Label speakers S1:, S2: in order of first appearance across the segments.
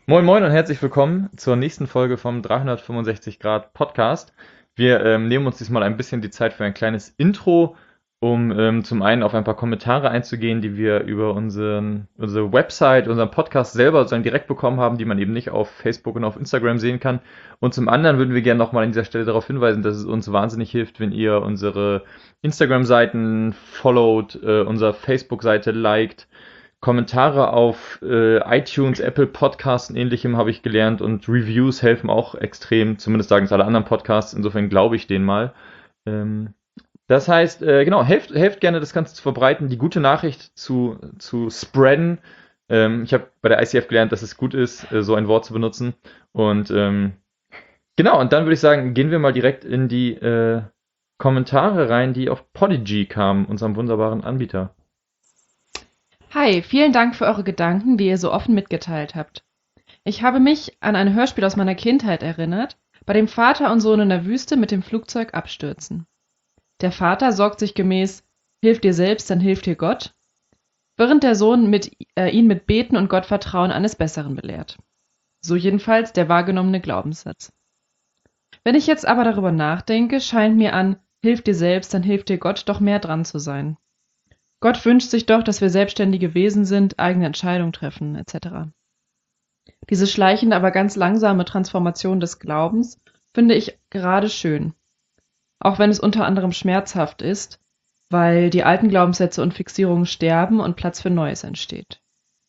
S1: Moin Moin und herzlich willkommen zur nächsten Folge vom 365 Grad Podcast. Wir nehmen uns diesmal ein bisschen die Zeit für ein kleines Intro, um zum einen auf ein paar Kommentare einzugehen, die wir über unsere Website, unseren Podcast selber sozusagen direkt bekommen haben, die man eben nicht auf Facebook und auf Instagram sehen kann. Und zum anderen würden wir gerne nochmal an dieser Stelle darauf hinweisen, dass es uns wahnsinnig hilft, wenn ihr unsere Instagram-Seiten followt, unsere Facebook-Seite liked, Kommentare auf iTunes, Apple Podcasts und ähnlichem habe ich gelernt und Reviews helfen auch extrem, zumindest sagen es alle anderen Podcasts, insofern glaube ich denen mal. Ähm, Das heißt, genau, helft gerne das Ganze zu verbreiten, die gute Nachricht zu spreaden. Ich habe bei der ICF gelernt, dass es gut ist, so ein Wort zu benutzen. Und genau, und dann würde ich sagen, gehen wir mal direkt in die Kommentare rein, die auf Podigy kamen, unserem wunderbaren Anbieter.
S2: Hi, vielen Dank für eure Gedanken, die ihr so offen mitgeteilt habt. Ich habe mich an ein Hörspiel aus meiner Kindheit erinnert, bei dem Vater und Sohn in der Wüste mit dem Flugzeug abstürzen. Der Vater sorgt sich gemäß „Hilf dir selbst, dann hilft dir Gott“, während der Sohn ihn mit Beten und Gottvertrauen eines Besseren belehrt. So jedenfalls der wahrgenommene Glaubenssatz. Wenn ich jetzt aber darüber nachdenke, scheint mir an „Hilf dir selbst, dann hilft dir Gott“ doch mehr dran zu sein. Gott wünscht sich doch, dass wir selbstständige Wesen sind, eigene Entscheidungen treffen, etc. Diese schleichende, aber ganz langsame Transformation des Glaubens finde ich gerade schön, auch wenn es unter anderem schmerzhaft ist, weil die alten Glaubenssätze und Fixierungen sterben und Platz für Neues entsteht.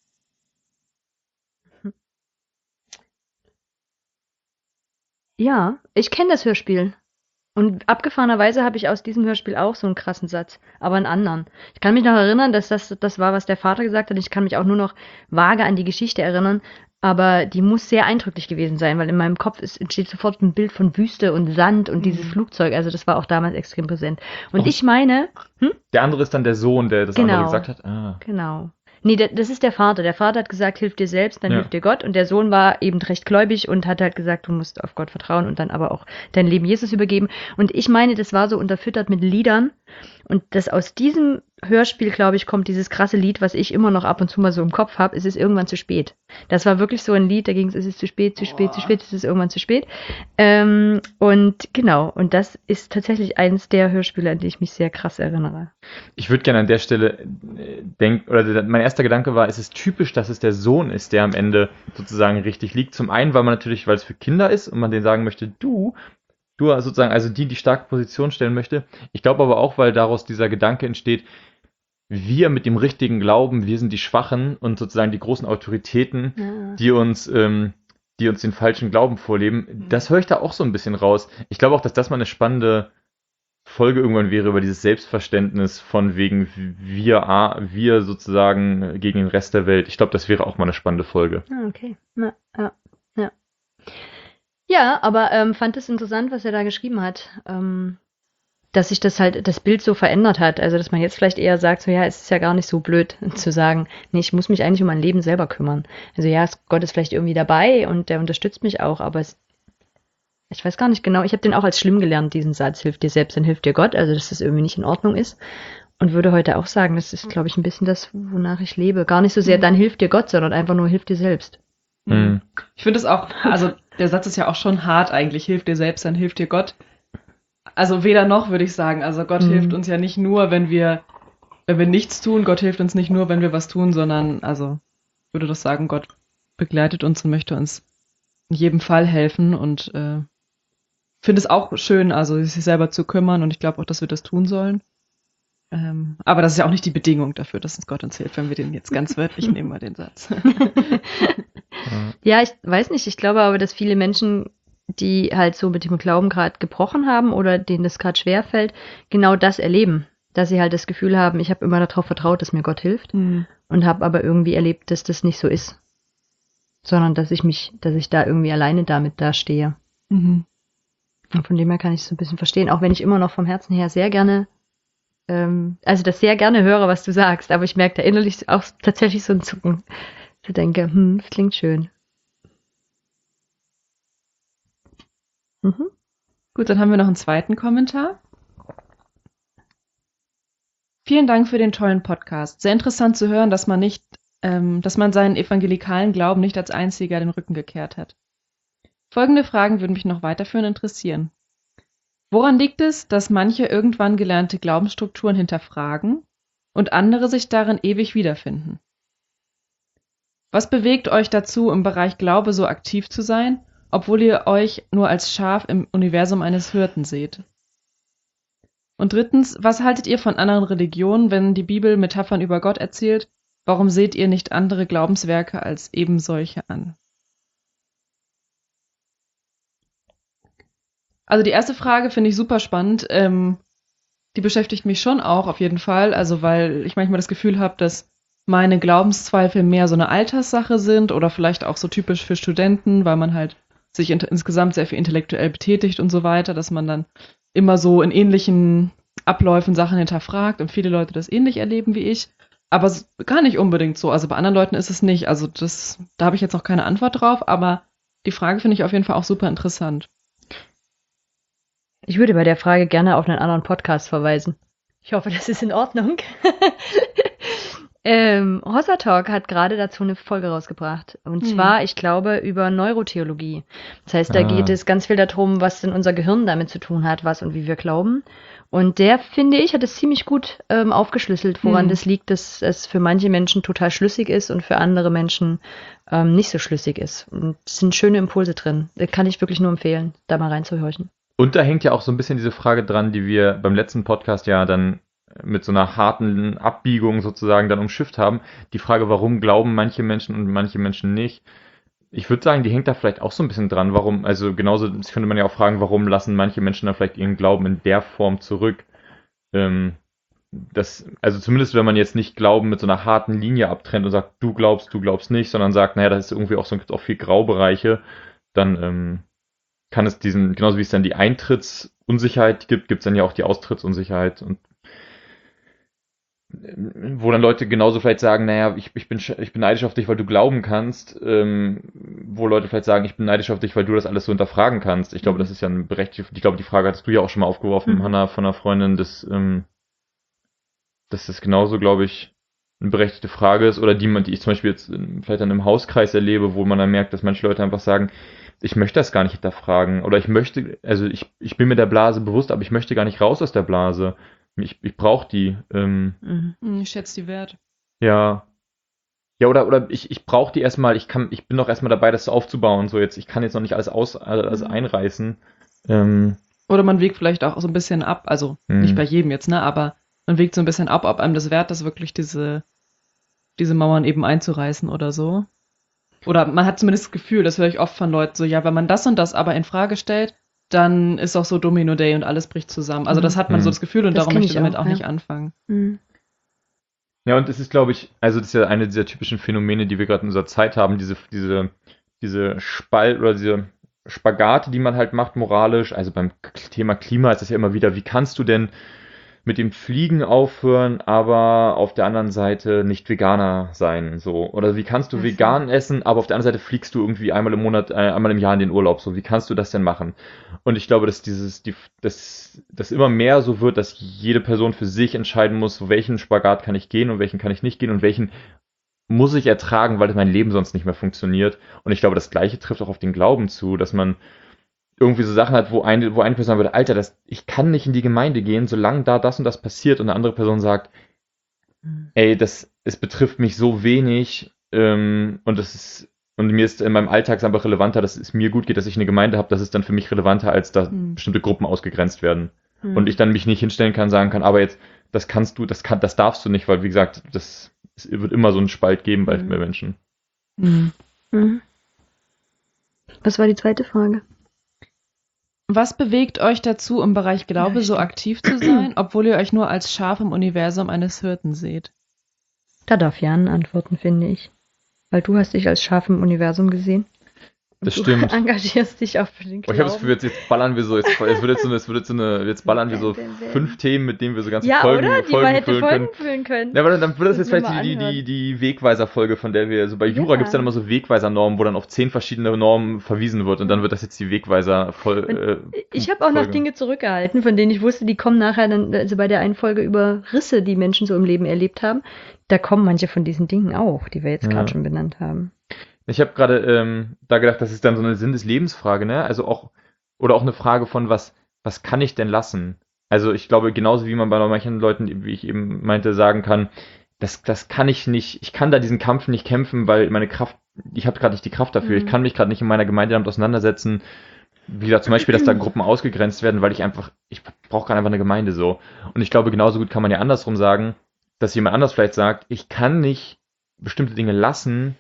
S3: Ja, ich kenne das Hörspiel. Und abgefahrenerweise habe ich aus diesem Hörspiel auch so einen krassen Satz, aber einen anderen. Ich kann mich noch erinnern, dass das war, was der Vater gesagt hat. Ich kann mich auch nur noch vage an die Geschichte erinnern, aber die muss sehr eindrücklich gewesen sein, weil in meinem Kopf entsteht sofort ein Bild von Wüste und Sand und dieses Flugzeug. Also das war auch damals extrem präsent. Und
S1: Och,
S3: ich meine,
S1: der andere ist dann der Sohn, der das andere
S3: genau,
S1: gesagt hat. Ah,
S3: genau. Nee, das ist der Vater. Der Vater hat gesagt, hilf dir selbst, dann
S1: ja.
S3: hilft dir Gott. Und der Sohn war eben recht gläubig und hat halt gesagt, du musst auf Gott vertrauen und dann aber auch dein Leben Jesus übergeben. Und ich meine, das war so unterfüttert mit Liedern. Und das aus diesem Hörspiel, glaube ich, kommt dieses krasse Lied, was ich immer noch ab und zu mal so im Kopf habe, es ist irgendwann zu spät. Das war wirklich so ein Lied, da ging es ist zu spät, zu spät, zu spät, es ist irgendwann zu spät. Und genau, und das ist tatsächlich eins der Hörspiele, an die ich mich sehr krass erinnere.
S1: Ich würde gerne an der Stelle denken, oder mein erster Gedanke war, es ist typisch, dass es der Sohn ist, der am Ende sozusagen richtig liegt. Zum einen, weil man natürlich, weil es für Kinder ist und man denen sagen möchte, du sozusagen, also die starke Position stellen möchte. Ich glaube aber auch, weil daraus dieser Gedanke entsteht, wir mit dem richtigen Glauben, wir sind die Schwachen und sozusagen die großen Autoritäten,
S3: Ja.
S1: die uns den falschen Glauben vorleben. Das höre ich da auch so ein bisschen raus. Ich glaube auch, dass das mal eine spannende Folge irgendwann wäre über dieses Selbstverständnis von wegen wir sozusagen gegen den Rest der Welt. Ich glaube, das wäre auch mal eine spannende Folge.
S3: Ah, okay. Ja. Ja, aber fand es interessant, was er da geschrieben hat. Dass sich das Bild so verändert hat. Also, dass man jetzt vielleicht eher sagt, so ja, es ist ja gar nicht so blöd zu sagen, nee, ich muss mich eigentlich um mein Leben selber kümmern. Also ja, Gott ist vielleicht irgendwie dabei und der unterstützt mich auch, aber ich weiß gar nicht genau, ich habe den auch als schlimm gelernt, diesen Satz, hilf dir selbst, dann hilft dir Gott, also dass das irgendwie nicht in Ordnung ist. Und würde heute auch sagen, das ist, glaube ich, ein bisschen das, wonach ich lebe. Gar nicht so sehr, dann hilft dir Gott, sondern einfach nur hilf dir selbst.
S1: Hm.
S2: Ich finde es auch, also der Satz ist ja auch schon hart eigentlich, hilf dir selbst, dann hilft dir Gott. Also weder noch, würde ich sagen. Also Gott hilft uns ja nicht nur, wenn wir nichts tun. Gott hilft uns nicht nur, wenn wir was tun, sondern, also ich würde das sagen, Gott begleitet uns und möchte uns in jedem Fall helfen und finde es auch schön, also sich selber zu kümmern und ich glaube auch, dass wir das tun sollen. Aber das ist ja auch nicht die Bedingung dafür, dass uns Gott uns hilft, wenn wir den jetzt ganz wörtlich nehmen, mal den Satz.
S3: Ja, ich weiß nicht, ich glaube aber, dass viele Menschen, die halt so mit dem Glauben gerade gebrochen haben oder denen das gerade schwerfällt, genau das erleben. Dass sie halt das Gefühl haben, ich habe immer darauf vertraut, dass mir Gott hilft und habe aber irgendwie erlebt, dass das nicht so ist. Sondern dass ich da irgendwie alleine damit dastehe.
S2: Mhm.
S3: Und von dem her kann ich es so ein bisschen verstehen, auch wenn ich immer noch vom Herzen her sehr gerne, also das sehr gerne höre, was du sagst, aber ich merke da innerlich auch tatsächlich so ein Zucken. Ich denke, das klingt schön. Mhm.
S2: Gut, dann haben wir noch einen zweiten Kommentar. Vielen Dank für den tollen Podcast. Sehr interessant zu hören, dass man nicht dass man seinen evangelikalen Glauben nicht als einziger den Rücken gekehrt hat. Folgende Fragen würden mich noch weiterführend interessieren. Woran liegt es, dass manche irgendwann gelernte Glaubensstrukturen hinterfragen und andere sich darin ewig wiederfinden? Was bewegt euch dazu, im Bereich Glaube so aktiv zu sein, obwohl ihr euch nur als Schaf im Universum eines Hirten seht? Und drittens, was haltet ihr von anderen Religionen, wenn die Bibel Metaphern über Gott erzählt? Warum seht ihr nicht andere Glaubenswerke als eben solche an? Also die erste Frage finde ich super spannend. Die beschäftigt mich schon auch auf jeden Fall. Also weil ich manchmal das Gefühl habe, dass meine Glaubenszweifel mehr so eine Alterssache sind oder vielleicht auch so typisch für Studenten, weil man halt sich insgesamt sehr viel intellektuell betätigt und so weiter, dass man dann immer so in ähnlichen Abläufen Sachen hinterfragt und viele Leute das ähnlich erleben wie ich. Aber gar nicht unbedingt so. Also bei anderen Leuten ist es nicht. Also da habe ich jetzt noch keine Antwort drauf, aber die Frage finde ich auf jeden Fall auch super interessant.
S3: Ich würde bei der Frage gerne auf einen anderen Podcast verweisen. Ich hoffe, das ist in Ordnung. Hossa Talk hat gerade dazu eine Folge rausgebracht. Und zwar, ich glaube, über Neurotheologie. Das heißt, da geht es ganz viel darum, was denn unser Gehirn damit zu tun hat, was und wie wir glauben. Und der, finde ich, hat es ziemlich gut aufgeschlüsselt, woran das liegt, dass es für manche Menschen total schlüssig ist und für andere Menschen nicht so schlüssig ist. Und es sind schöne Impulse drin. Kann ich wirklich nur empfehlen, da mal reinzuhorchen.
S1: Und da hängt ja auch so ein bisschen diese Frage dran, die wir beim letzten Podcast ja dann mit so einer harten Abbiegung sozusagen dann umschifft haben. Die Frage, warum glauben manche Menschen und manche Menschen nicht. Ich würde sagen, die hängt da vielleicht auch so ein bisschen dran. Warum, also genauso das könnte man ja auch fragen, warum lassen manche Menschen dann vielleicht ihren Glauben in der Form zurück? Also zumindest wenn man jetzt nicht Glauben mit so einer harten Linie abtrennt und sagt, du glaubst nicht, sondern sagt, naja, das ist irgendwie auch so, gibt auch viel Graubereiche, dann kann es genauso wie es dann die Eintrittsunsicherheit gibt, es dann ja auch die Austrittsunsicherheit und wo dann Leute genauso vielleicht sagen, naja, ich bin neidisch auf dich, weil du glauben kannst, wo Leute vielleicht sagen, ich bin neidisch auf dich, weil du das alles so hinterfragen kannst. Ich glaube, das ist ja ein berechtigt, ich glaube, die Frage hattest du ja auch schon mal aufgeworfen, Hannah, von einer Freundin, dass das genauso, glaube ich, eine berechtigte Frage ist oder die ich zum Beispiel jetzt vielleicht dann im Hauskreis erlebe, wo man dann merkt, dass manche Leute einfach sagen, ich möchte das gar nicht hinterfragen oder ich bin mir der Blase bewusst, aber ich möchte gar nicht raus aus der Blase. Ich brauche die.
S2: Ich schätze die wert.
S1: Ja. Ja, oder ich brauche die erstmal, ich bin noch erstmal dabei, das aufzubauen. So jetzt, ich kann jetzt noch nicht alles einreißen.
S2: Oder man wägt vielleicht auch so ein bisschen ab, also nicht bei jedem jetzt, ne, aber man wägt so ein bisschen ab, ob einem das wert ist, wirklich diese Mauern eben einzureißen oder so. Oder man hat zumindest das Gefühl, das höre ich oft von Leuten so, ja, wenn man das und das aber in Frage stellt, dann ist auch so Domino Day und alles bricht zusammen. Also das hat man so das Gefühl und darum möchte ich damit auch nicht anfangen.
S1: Ja, und es ist, glaube ich, also das ist ja eine dieser typischen Phänomene, die wir gerade in unserer Zeit haben, diese Spalt oder diese Spagate, die man halt macht moralisch. Also beim Thema Klima ist es ja immer wieder, wie kannst du denn mit dem Fliegen aufhören, aber auf der anderen Seite nicht Veganer sein, so. Oder wie kannst du vegan essen, aber auf der anderen Seite fliegst du irgendwie einmal im Monat, einmal im Jahr in den Urlaub, so. Wie kannst du das denn machen? Und ich glaube, dass das immer mehr so wird, dass jede Person für sich entscheiden muss, welchen Spagat kann ich gehen und welchen kann ich nicht gehen und welchen muss ich ertragen, weil mein Leben sonst nicht mehr funktioniert. Und ich glaube, das Gleiche trifft auch auf den Glauben zu, dass man irgendwie so Sachen hat, wo eine Person sagen würde, Alter, ich kann nicht in die Gemeinde gehen, solange da das und das passiert und eine andere Person sagt, ey, es betrifft mich so wenig und mir ist in meinem Alltag einfach relevanter, dass es mir gut geht, dass ich eine Gemeinde habe, das ist dann für mich relevanter, als dass bestimmte Gruppen ausgegrenzt werden. Und ich dann mich nicht hinstellen kann, sagen kann, aber jetzt, das darfst du nicht, weil wie gesagt, es wird immer so einen Spalt geben bei Menschen.
S3: Was war die zweite Frage?
S2: Was bewegt euch dazu, im Bereich Glaube so aktiv zu sein, obwohl ihr euch nur als Schaf im Universum eines Hirten seht?
S3: Da darf Jan antworten, finde ich. Weil du hast dich als Schaf im Universum gesehen.
S1: Das
S3: Du
S1: stimmt.
S3: engagierst dich auch für den
S1: Oh, ich habe das Gefühl,
S3: Glauben.
S1: jetzt ballern wir so, jetzt ballern wir so
S3: Bam, bam, bam.
S1: 5 Themen, mit denen wir so ganze
S3: Ja,
S1: Folgen,
S3: oder? Die man
S1: Folgen
S3: hätte
S1: füllen können.
S3: Folgen füllen können.
S1: Ja, aber dann wird das jetzt
S3: Müssen wir
S1: vielleicht
S3: mal anhören.
S1: die Wegweiser-Folge, von der wir, so bei Jura
S3: Ja.
S1: gibt es dann immer so Wegweiser-Normen, wo dann auf 10 verschiedene Normen verwiesen wird und dann wird das jetzt die Wegweiser-Folge.
S3: Ich habe auch noch Dinge zurückgehalten, von denen ich wusste, die kommen nachher dann, also bei der einen Folge über Risse, die Menschen so im Leben erlebt haben, da kommen manche von diesen Dingen auch, die wir jetzt
S1: Ja.
S3: gerade schon benannt haben.
S1: Ich habe gerade da gedacht, das ist dann so eine Sinn des Lebensfrage, ne? Also auch, oder auch eine Frage von, was kann ich denn lassen? Also ich glaube, genauso wie man bei manchen Leuten, wie ich eben meinte, sagen kann, das kann ich nicht, ich kann da diesen Kampf nicht kämpfen, weil meine Kraft, ich habe gerade nicht die Kraft dafür, ich kann mich gerade nicht in meiner Gemeinde damit auseinandersetzen. Wie gesagt, zum Beispiel, dass da Gruppen ausgegrenzt werden, weil ich brauche gerade einfach eine Gemeinde so. Und ich glaube, genauso gut kann man ja andersrum sagen, dass jemand anders vielleicht sagt, ich kann nicht bestimmte Dinge lassen,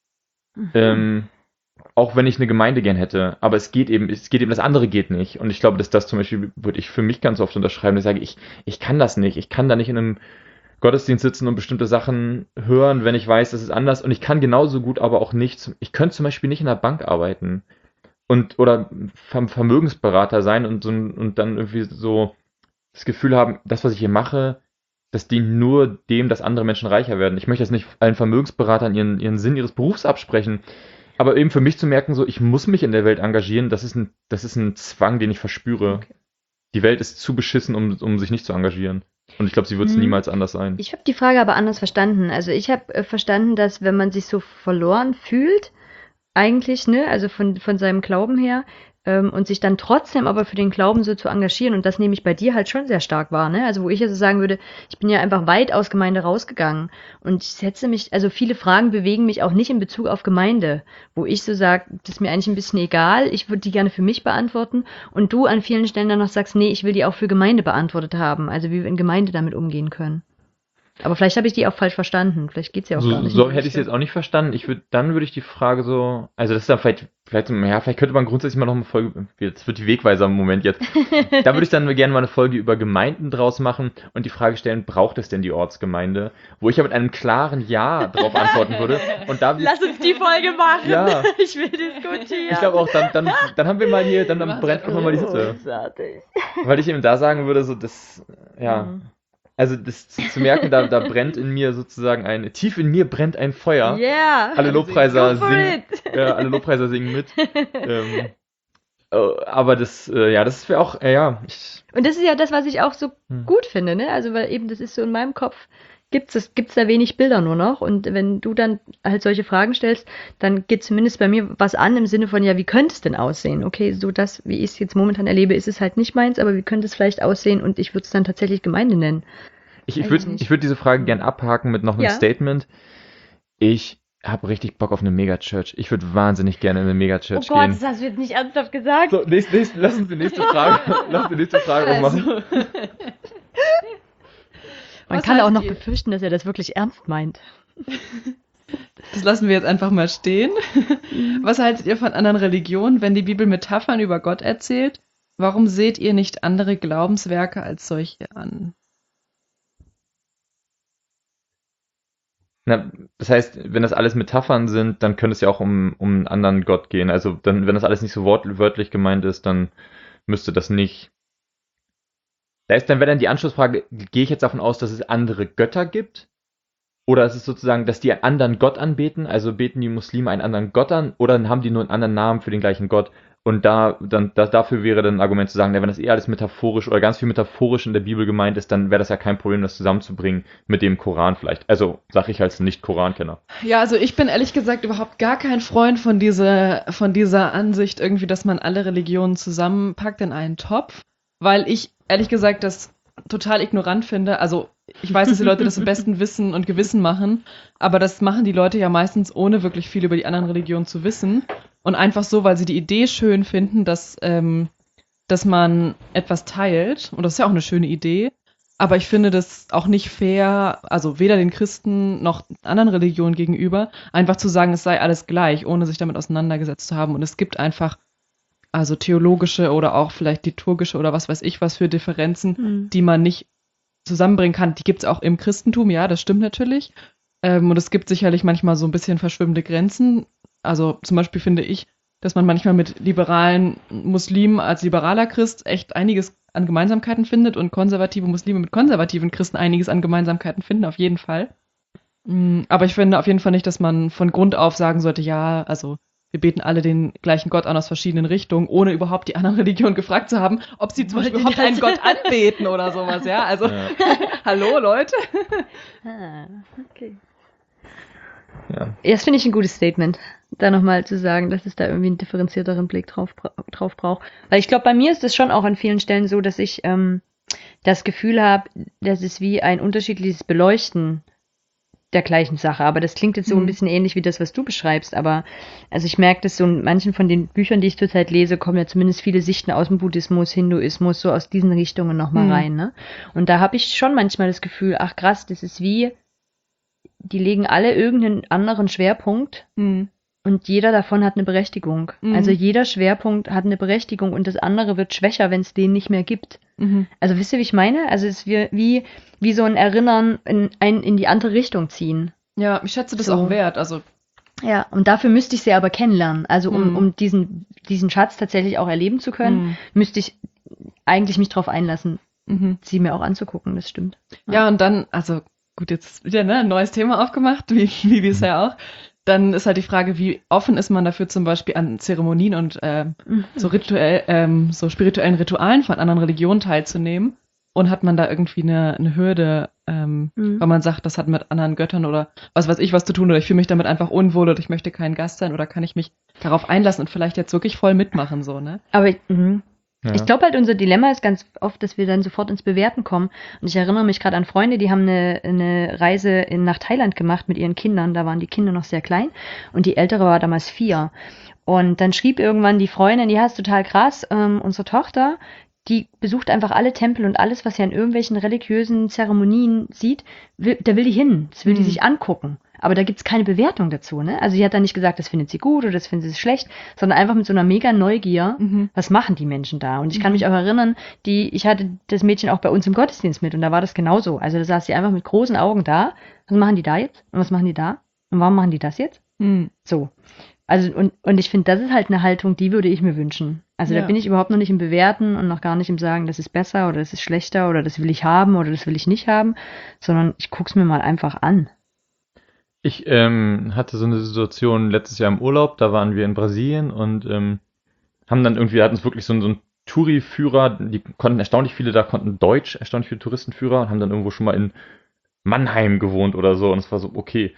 S1: auch wenn ich eine Gemeinde gern hätte, aber es geht eben, das andere geht nicht. Und ich glaube, dass das zum Beispiel würde ich für mich ganz oft unterschreiben, dass ich sage, ich kann das nicht. Ich kann da nicht in einem Gottesdienst sitzen und bestimmte Sachen hören, wenn ich weiß, das ist anders. Und ich kann genauso gut aber auch nicht, ich könnte zum Beispiel nicht in der Bank arbeiten oder Vermögensberater sein und dann irgendwie so das Gefühl haben, das, was ich hier mache, das dient nur dem, dass andere Menschen reicher werden. Ich möchte jetzt nicht allen Vermögensberatern ihren Sinn ihres Berufs absprechen, aber eben für mich zu merken, so, ich muss mich in der Welt engagieren, das ist ein Zwang, den ich verspüre.
S3: Okay.
S1: Die Welt ist zu beschissen, um sich nicht zu engagieren. Und ich glaube, sie wird es niemals anders sein.
S3: Ich habe die Frage aber anders verstanden. Also ich habe verstanden, dass wenn man sich so verloren fühlt, eigentlich, ne, also von seinem Glauben her, und sich dann trotzdem aber für den Glauben so zu engagieren, und das nehme ich bei dir halt schon sehr stark wahr, ne? Also wo ich also sagen würde, ich bin ja einfach weit aus Gemeinde rausgegangen und ich setze mich, also viele Fragen bewegen mich auch nicht in Bezug auf Gemeinde, wo ich so sage, das ist mir eigentlich ein bisschen egal, ich würde die gerne für mich beantworten und du an vielen Stellen dann noch sagst, nee, ich will die auch für Gemeinde beantwortet haben, also wie wir in Gemeinde damit umgehen können. Aber vielleicht habe ich die auch falsch verstanden. Vielleicht geht's ja auch gar nicht.
S1: So hätte ich es jetzt auch nicht verstanden. Dann würde ich die Frage so, also das ist dann vielleicht könnte man grundsätzlich mal noch eine Folge, jetzt wird die Wegweiser im Moment jetzt. Da würde ich dann gerne mal eine Folge über Gemeinden draus machen und die Frage stellen, braucht es denn die Ortsgemeinde? Wo ich ja mit einem klaren Ja drauf antworten würde. Und da
S3: Lass uns die Folge machen.
S1: Ja.
S3: Ich will diskutieren.
S1: Ich glaube auch, dann haben wir mal hier, dann brennt auch mal die Hütte.
S3: Großartig.
S1: Weil ich eben da sagen würde, so das, ja. Also das zu merken, da brennt in mir sozusagen tief in mir brennt ein Feuer.
S3: Yeah.
S1: Alle Lobpreiser
S3: Go for
S1: singen,
S3: it.
S1: alle Lobpreiser singen mit. Aber das wäre auch,
S3: Und das ist ja das, was ich auch so gut finde, ne? Also weil eben das ist so in meinem Kopf gibt's da wenig Bilder nur noch und wenn du dann halt solche Fragen stellst, dann geht zumindest bei mir was an im Sinne von, ja, wie könnte es denn aussehen? Okay, so das, wie ich es jetzt momentan erlebe, ist es halt nicht meins, aber wie könnte es vielleicht aussehen und ich würde es dann tatsächlich Gemeinde nennen.
S1: Ich würde diese Frage gern abhaken mit noch einem
S3: Ja.
S1: Statement. Ich habe richtig Bock auf eine Megachurch. Ich würde wahnsinnig gerne in eine Megachurch
S3: Oh Gott,
S1: gehen.
S3: das hast du jetzt nicht ernsthaft gesagt.
S1: So, lass uns die nächste Frage ummachen.
S2: Also,
S3: Man
S2: Was
S3: kann auch
S2: haltet
S3: noch
S2: ihr?
S3: befürchten, dass er das wirklich ernst meint.
S2: das lassen wir jetzt einfach mal stehen. Was haltet ihr von anderen Religionen, wenn die Bibel Metaphern über Gott erzählt? Warum seht ihr nicht andere Glaubenswerke als solche an?
S1: Na, das heißt, wenn das alles Metaphern sind, dann könnte es ja auch um einen anderen Gott gehen. Also dann, wenn das alles nicht so wörtlich gemeint ist, dann müsste das nicht. Dann wäre dann die Anschlussfrage, gehe ich jetzt davon aus, dass es andere Götter gibt? Oder ist es sozusagen, dass die einen anderen Gott anbeten? Also beten die Muslime einen anderen Gott an? Oder haben die nur einen anderen Namen für den gleichen Gott? Und dafür wäre dann ein Argument zu sagen, wenn das alles metaphorisch oder ganz viel metaphorisch in der Bibel gemeint ist, dann wäre das ja kein Problem, das zusammenzubringen mit dem Koran vielleicht. Also sage ich als Nicht-Koran-Kenner.
S2: Ja, also ich bin ehrlich gesagt überhaupt gar kein Freund von dieser Ansicht irgendwie, dass man alle Religionen zusammenpackt in einen Topf, weil ich ehrlich gesagt das total ignorant finde. Also ich weiß, dass die Leute das im besten Wissen und Gewissen machen, aber das machen die Leute ja meistens ohne wirklich viel über die anderen Religionen zu wissen und einfach so, weil sie die Idee schön finden, dass man etwas teilt und das ist ja auch eine schöne Idee, aber ich finde das auch nicht fair, also weder den Christen noch anderen Religionen gegenüber, einfach zu sagen, es sei alles gleich, ohne sich damit auseinandergesetzt zu haben und es gibt einfach also theologische oder auch vielleicht liturgische oder was weiß ich was für Differenzen, die man nicht zusammenbringen kann. Die gibt es auch im Christentum, ja, das stimmt natürlich. Und es gibt sicherlich manchmal so ein bisschen verschwimmende Grenzen. Also zum Beispiel finde ich, dass man manchmal mit liberalen Muslimen als liberaler Christ echt einiges an Gemeinsamkeiten findet und konservative Muslime mit konservativen Christen einiges an Gemeinsamkeiten finden, auf jeden Fall. Aber ich finde auf jeden Fall nicht, dass man von Grund auf sagen sollte, ja, also wir beten alle den gleichen Gott an aus verschiedenen Richtungen, ohne überhaupt die anderen Religionen gefragt zu haben, ob sie zum Beispiel überhaupt einen Gott anbeten oder sowas, ja. Also, hallo Leute.
S3: Okay.
S1: Ja.
S3: Das finde ich ein gutes Statement, da nochmal zu sagen, dass es da irgendwie einen differenzierteren Blick drauf braucht. Weil ich glaube, bei mir ist es schon auch an vielen Stellen so, dass ich das Gefühl habe, dass es wie ein unterschiedliches Beleuchten der gleichen Sache. Aber das klingt jetzt so ein bisschen ähnlich wie das, was du beschreibst. Aber also ich merke, dass so in manchen von den Büchern, die ich zurzeit lese, kommen ja zumindest viele Sichten aus dem Buddhismus, Hinduismus, so aus diesen Richtungen nochmal rein. Ne? Und da habe ich schon manchmal das Gefühl, ach krass, das ist wie, die legen alle irgendeinen anderen Schwerpunkt und jeder davon hat eine Berechtigung. Also jeder Schwerpunkt hat eine Berechtigung und das andere wird schwächer, wenn es den nicht mehr gibt. Also wisst ihr, wie ich meine? Also es ist wie so ein Erinnern in die andere Richtung ziehen.
S2: Ja, ich schätze das
S3: So.
S2: auch wert. Also
S3: Ja, und dafür müsste ich sie aber kennenlernen. Also um diesen Schatz tatsächlich auch erleben zu können, müsste ich eigentlich mich drauf einlassen, sie mir auch anzugucken, das stimmt.
S2: ja, und dann, also gut, jetzt wieder ein neues Thema aufgemacht, wie bisher auch. Dann ist halt die Frage, wie offen ist man dafür zum Beispiel an Zeremonien und so spirituellen Ritualen von anderen Religionen teilzunehmen? Und hat man da irgendwie eine Hürde, weil man sagt, das hat mit anderen Göttern oder was weiß ich was zu tun oder ich fühle mich damit einfach unwohl oder ich möchte kein Gast sein oder kann ich mich darauf einlassen und vielleicht jetzt wirklich voll mitmachen, so, ne?
S3: Aber
S1: Ja.
S3: ich glaube halt, unser Dilemma ist ganz oft, dass wir dann sofort ins Bewerten kommen. Und ich erinnere mich gerade an Freunde, die haben eine Reise nach Thailand gemacht mit ihren Kindern. Da waren die Kinder noch sehr klein und die ältere war damals 4. Und dann schrieb irgendwann die Freundin, ja, ist total krass, unsere Tochter, die besucht einfach alle Tempel und alles, was sie an irgendwelchen religiösen Zeremonien sieht, da will die hin. Das will die sich angucken. Aber da gibt's keine Bewertung dazu, ne? Also sie hat dann nicht gesagt, das findet sie gut oder das findet sie schlecht, sondern einfach mit so einer mega Neugier, was machen die Menschen da? Und ich kann mich auch erinnern, ich hatte das Mädchen auch bei uns im Gottesdienst mit und da war das genauso. Also da saß sie einfach mit großen Augen da. Was machen die da jetzt? Und was machen die da? Und warum machen die das jetzt? So. Also und ich finde, das ist halt eine Haltung, die würde ich mir wünschen. Also
S2: Ja.
S3: da bin ich überhaupt noch nicht im Bewerten und noch gar nicht im Sagen, das ist besser oder das ist schlechter oder das will ich haben oder das will ich nicht haben, sondern ich guck's mir mal einfach an.
S1: Ich hatte so eine Situation letztes Jahr im Urlaub, da waren wir in Brasilien und hatten uns wirklich so einen Touri-Führer, die konnten erstaunlich viele, da konnten Deutsch, erstaunlich viele Touristenführer und haben dann irgendwo schon mal in Mannheim gewohnt oder so und es war so, okay.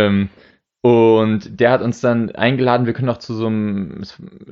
S1: Und der hat uns dann eingeladen, wir können noch zu so einem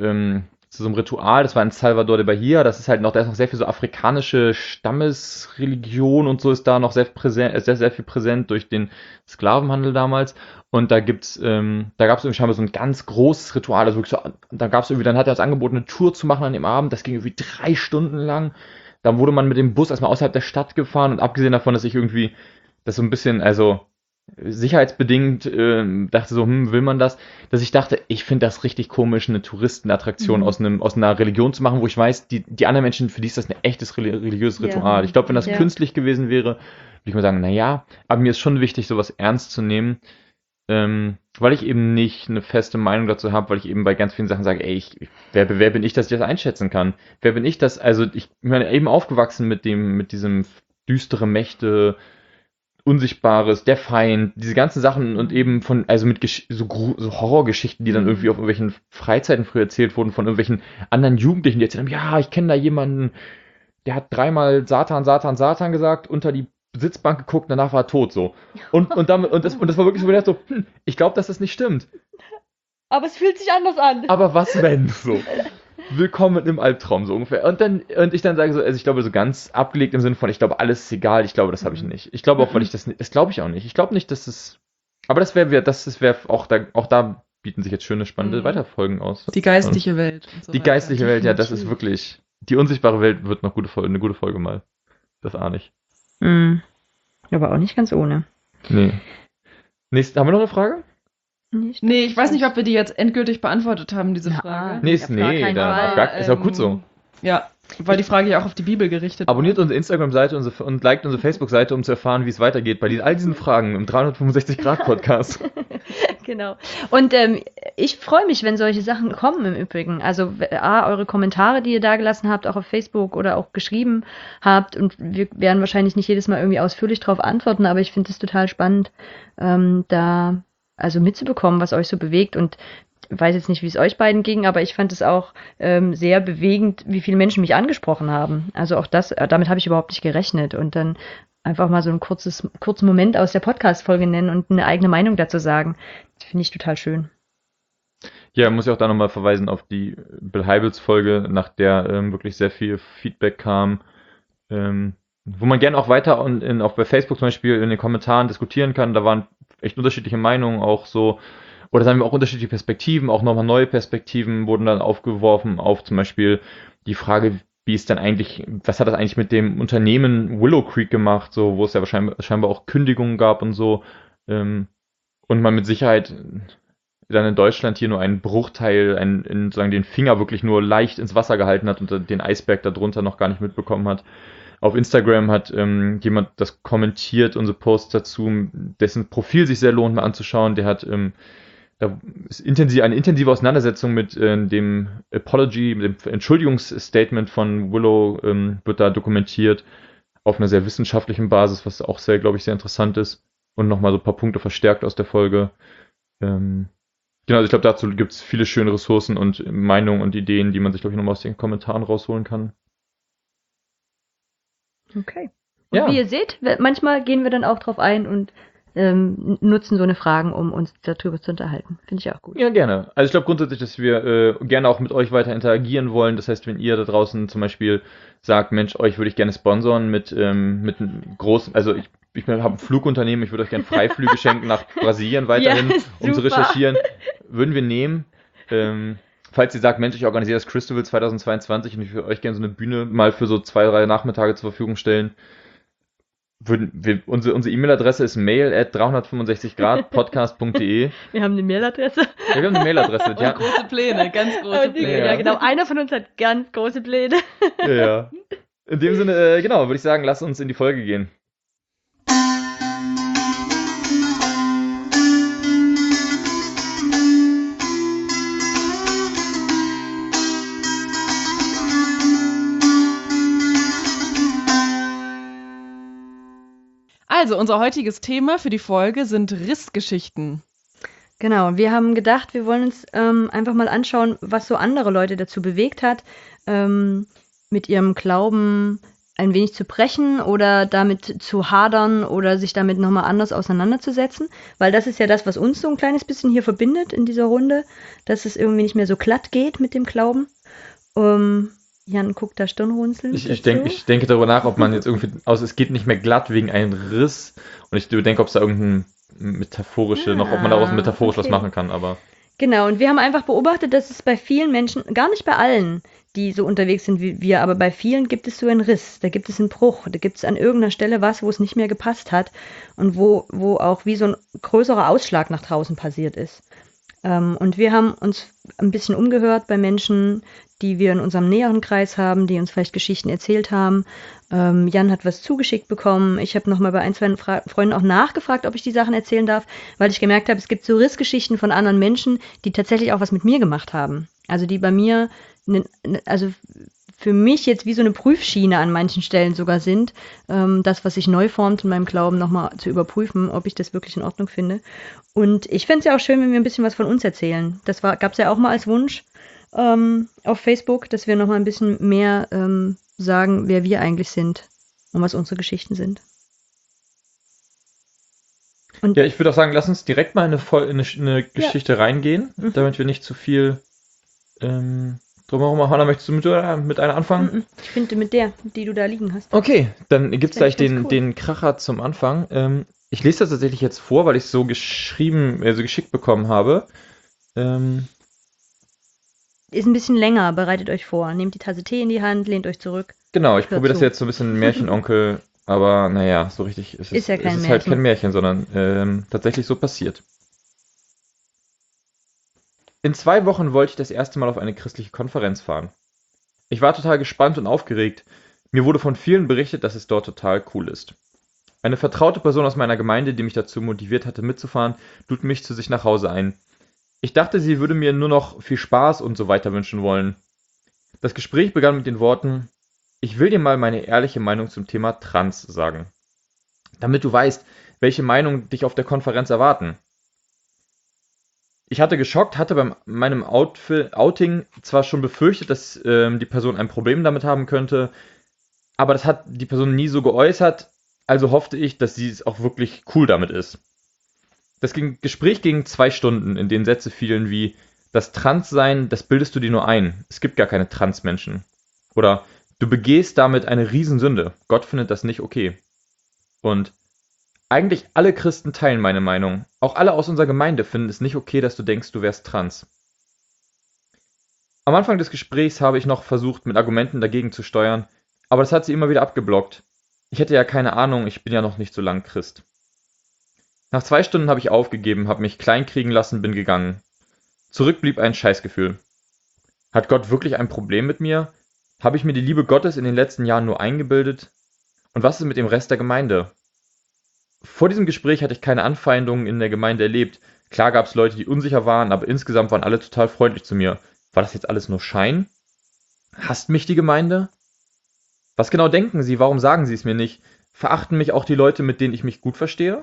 S1: Ritual, das war in Salvador de Bahia, das ist halt noch, da ist noch sehr viel so afrikanische Stammesreligion und so ist da noch sehr präsent, sehr viel präsent durch den Sklavenhandel damals. Und da gab's irgendwie scheinbar so ein ganz großes Ritual, also wirklich so, dann hat er uns angeboten, eine Tour zu machen an dem Abend, das ging irgendwie 3 Stunden lang. Dann wurde man mit dem Bus erstmal außerhalb der Stadt gefahren und abgesehen davon, dass ich irgendwie das so ein bisschen, also sicherheitsbedingt dachte so, will man das? Dass ich dachte, ich finde das richtig komisch, eine Touristenattraktion aus einer Religion zu machen, wo ich weiß, die anderen Menschen, für die ist das ein echtes religiöses Ritual.
S3: Ja.
S1: Ich glaube, wenn das
S3: Ja.
S1: künstlich gewesen wäre, würde ich mal sagen, naja, aber mir ist schon wichtig, sowas ernst zu nehmen, weil ich eben nicht eine feste Meinung dazu habe, weil ich eben bei ganz vielen Sachen sage, ey, wer bin ich, dass ich das einschätzen kann? Wer bin ich, ich bin eben aufgewachsen mit diesem düstere Mächte, Unsichtbares, der Feind, diese ganzen Sachen und eben so Horrorgeschichten, die dann irgendwie auf irgendwelchen Freizeiten früher erzählt wurden von irgendwelchen anderen Jugendlichen, die erzählt haben, ja, ich kenne da jemanden, der hat 3-mal Satan, Satan, Satan gesagt, unter die Sitzbank geguckt, danach war er tot, so. Und das war wirklich so, wo ich dachte so, ich glaube, dass das nicht stimmt.
S3: Aber es fühlt sich anders an.
S1: Aber was wenn, so. Willkommen im Albtraum, so ungefähr. Und ich dann sage so, also ich glaube so ganz abgelegt im Sinne von, ich glaube, alles ist egal, ich glaube, das habe ich nicht. Ich glaube auch, weil das glaube ich auch nicht. Ich glaube nicht, dass es, aber das wäre auch da bieten sich jetzt schöne, spannende Weiterfolgen aus.
S2: Die geistliche Welt. Und so
S1: Die
S2: weiter.
S1: geistliche Welt, ja, das ist wirklich, die unsichtbare Welt wird noch eine gute Folge mal. Das ahne ich.
S3: Aber auch nicht ganz ohne.
S1: Nee. Haben wir noch eine Frage?
S2: Nee, ich weiß nicht, ob wir die jetzt endgültig beantwortet haben, diese Frage.
S1: Nee,
S3: auf gar keinen Fall.
S1: ist auch gut so.
S2: Ja, weil die Frage ja auch auf die Bibel gerichtet war.
S1: Abonniert unsere Instagram-Seite und liked unsere Facebook-Seite, um zu erfahren, wie es weitergeht bei all diesen Fragen im 365-Grad-Podcast.
S3: Genau. Und ich freue mich, wenn solche Sachen kommen im Übrigen. Also eure Kommentare, die ihr da gelassen habt, auch auf Facebook oder auch geschrieben habt. Und wir werden wahrscheinlich nicht jedes Mal irgendwie ausführlich darauf antworten, aber ich finde es total spannend, da also mitzubekommen, was euch so bewegt. Und ich weiß jetzt nicht, wie es euch beiden ging, aber ich fand es auch sehr bewegend, wie viele Menschen mich angesprochen haben. Also auch das, damit habe ich überhaupt nicht gerechnet. Und dann einfach mal so einen kurzen Moment aus der Podcast-Folge nennen und eine eigene Meinung dazu sagen. Das finde ich total schön.
S1: Ja, muss ich auch da nochmal verweisen auf die Bill Heibels-Folge, nach der wirklich sehr viel Feedback kam, wo man gerne auch weiter auch bei Facebook zum Beispiel in den Kommentaren diskutieren kann. Da waren echt unterschiedliche Meinungen, auch so, oder sagen wir auch unterschiedliche Perspektiven, auch nochmal neue Perspektiven wurden dann aufgeworfen auf zum Beispiel die Frage, wie ist denn eigentlich, was hat das eigentlich mit dem Unternehmen Willow Creek gemacht, so, wo es ja scheinbar auch Kündigungen gab und so, und man mit Sicherheit dann in Deutschland hier nur einen Bruchteil, sozusagen den Finger wirklich nur leicht ins Wasser gehalten hat und den Eisberg darunter noch gar nicht mitbekommen hat. Auf Instagram hat jemand das kommentiert, unsere Posts dazu, dessen Profil sich sehr lohnt mal anzuschauen. Der hat da ist eine intensive Auseinandersetzung mit dem Apology, mit dem Entschuldigungsstatement von Willow wird da dokumentiert auf einer sehr wissenschaftlichen Basis, was auch sehr, glaube ich, sehr interessant ist und nochmal so ein paar Punkte verstärkt aus der Folge. Genau, also ich glaube, dazu gibt es viele schöne Ressourcen und Meinungen und Ideen, die man sich, glaube ich, nochmal aus den Kommentaren rausholen kann.
S3: Okay. Und
S1: Ja.
S3: wie ihr seht, manchmal gehen wir dann auch drauf ein und nutzen so eine Fragen, um uns darüber zu unterhalten. Finde ich auch gut.
S1: Ja, gerne. Also ich glaube grundsätzlich, dass wir gerne auch mit euch weiter interagieren wollen. Das heißt, wenn ihr da draußen zum Beispiel sagt, Mensch, euch würde ich gerne sponsoren mit einem großen, also ich habe ein Flugunternehmen, ich würde euch gerne Freiflüge schenken nach Brasilien weiterhin,
S3: Ja,
S1: um zu
S3: super.
S1: recherchieren, würden wir nehmen. Falls ihr sagt, Mensch, ich organisiere das Christival 2022 und ich würde euch gerne so eine Bühne mal für so 2-3 Nachmittage zur Verfügung stellen, unsere E-Mail-Adresse ist mail@365gradpodcast.de.
S3: Wir haben eine Mailadresse.
S1: Ja, wir haben eine Mailadresse.
S2: Und große Pläne, ganz große Pläne.
S3: Ja, genau. Einer von uns hat ganz große Pläne.
S1: Ja. In dem Sinne, genau, würde ich sagen, lass uns in die Folge gehen.
S2: Also, unser heutiges Thema für die Folge sind Rissgeschichten.
S3: Genau, wir haben gedacht, wir wollen uns einfach mal anschauen, was so andere Leute dazu bewegt hat, mit ihrem Glauben ein wenig zu brechen oder damit zu hadern oder sich damit nochmal anders auseinanderzusetzen. Weil das ist ja das, was uns so ein kleines bisschen hier verbindet in dieser Runde, dass es irgendwie nicht mehr so glatt geht mit dem Glauben. Jan guckt da stirnrunzelnd.
S1: Ich denke darüber nach, ob man jetzt irgendwie, es geht nicht mehr glatt wegen einem Riss. Und ich denke, ob es da irgendein ob man daraus metaphorisch was machen kann, aber.
S3: Genau, und wir haben einfach beobachtet, dass es bei vielen Menschen, gar nicht bei allen, die so unterwegs sind wie wir, aber bei vielen gibt es so einen Riss, da gibt es einen Bruch, da gibt es an irgendeiner Stelle was, wo es nicht mehr gepasst hat und wo auch wie so ein größerer Ausschlag nach draußen passiert ist. Und wir haben uns ein bisschen umgehört bei Menschen, die wir in unserem näheren Kreis haben, die uns vielleicht Geschichten erzählt haben. Jan hat was zugeschickt bekommen. Ich habe nochmal bei 1, 2 Freunden auch nachgefragt, ob ich die Sachen erzählen darf, weil ich gemerkt habe, es gibt so Rissgeschichten von anderen Menschen, die tatsächlich auch was mit mir gemacht haben. Also die bei mir, also für mich jetzt wie so eine Prüfschiene an manchen Stellen sogar sind, das, was sich neu formt in meinem Glauben, nochmal zu überprüfen, ob ich das wirklich in Ordnung finde. Und ich fände es ja auch schön, wenn wir ein bisschen was von uns erzählen. Das gab es ja auch mal als Wunsch auf Facebook, dass wir nochmal ein bisschen mehr sagen, wer wir eigentlich sind und was unsere Geschichten sind. Und
S1: Ja, ich würde auch sagen, lass uns direkt mal in eine Geschichte reingehen, damit wir nicht zu viel drumherum machen. Hanna, möchtest du mit einer anfangen?
S3: Ich finde mit der, die du da liegen hast.
S1: Okay, dann gibt's
S3: Das ist
S1: gleich
S3: ganz cool.
S1: den Kracher zum Anfang. Ich lese das tatsächlich jetzt vor, weil ich es so geschickt bekommen habe.
S3: Ist ein bisschen länger, bereitet euch vor. Nehmt die Tasse Tee in die Hand, lehnt euch zurück.
S1: Genau, ich
S3: Hört
S1: probiere das
S3: zu.
S1: jetzt so ein bisschen Märchenonkel, aber naja, so richtig
S3: Ist ja kein
S1: es ist halt
S3: Märchen.
S1: kein Märchen, sondern tatsächlich so passiert. In 2 Wochen wollte ich das erste Mal auf eine christliche Konferenz fahren. Ich war total gespannt und aufgeregt. Mir wurde von vielen berichtet, dass es dort total cool ist. Eine vertraute Person aus meiner Gemeinde, die mich dazu motiviert hatte, mitzufahren, lud mich zu sich nach Hause ein. Ich dachte, sie würde mir nur noch viel Spaß und so weiter wünschen wollen. Das Gespräch begann mit den Worten: Ich will dir mal meine ehrliche Meinung zum Thema Trans sagen, damit du weißt, welche Meinungen dich auf der Konferenz erwarten. Ich hatte geschockt, hatte bei meinem Outing zwar schon befürchtet, dass die Person ein Problem damit haben könnte, aber das hat die Person nie so geäußert, also hoffte ich, dass sie es auch wirklich cool damit ist. Das Gespräch ging 2 Stunden, in denen Sätze fielen wie: Das Transsein, das bildest du dir nur ein, es gibt gar keine Transmenschen. Oder: Du begehst damit eine Riesensünde, Gott findet das nicht okay. Und: Eigentlich alle Christen teilen meine Meinung. Auch alle aus unserer Gemeinde finden es nicht okay, dass du denkst, du wärst trans. Am Anfang des Gesprächs habe ich noch versucht, mit Argumenten dagegen zu steuern, aber das hat sie immer wieder abgeblockt. Ich hätte ja keine Ahnung, ich bin ja noch nicht so lang Christ. Nach 2 Stunden habe ich aufgegeben, habe mich kleinkriegen lassen, bin gegangen. Zurück blieb ein Scheißgefühl. Hat Gott wirklich ein Problem mit mir? Habe ich mir die Liebe Gottes in den letzten Jahren nur eingebildet? Und was ist mit dem Rest der Gemeinde? Vor diesem Gespräch hatte ich keine Anfeindungen in der Gemeinde erlebt. Klar gab es Leute, die unsicher waren, aber insgesamt waren alle total freundlich zu mir. War das jetzt alles nur Schein? Hasst mich die Gemeinde? Was genau denken sie? Warum sagen sie es mir nicht? Verachten mich auch die Leute, mit denen ich mich gut verstehe?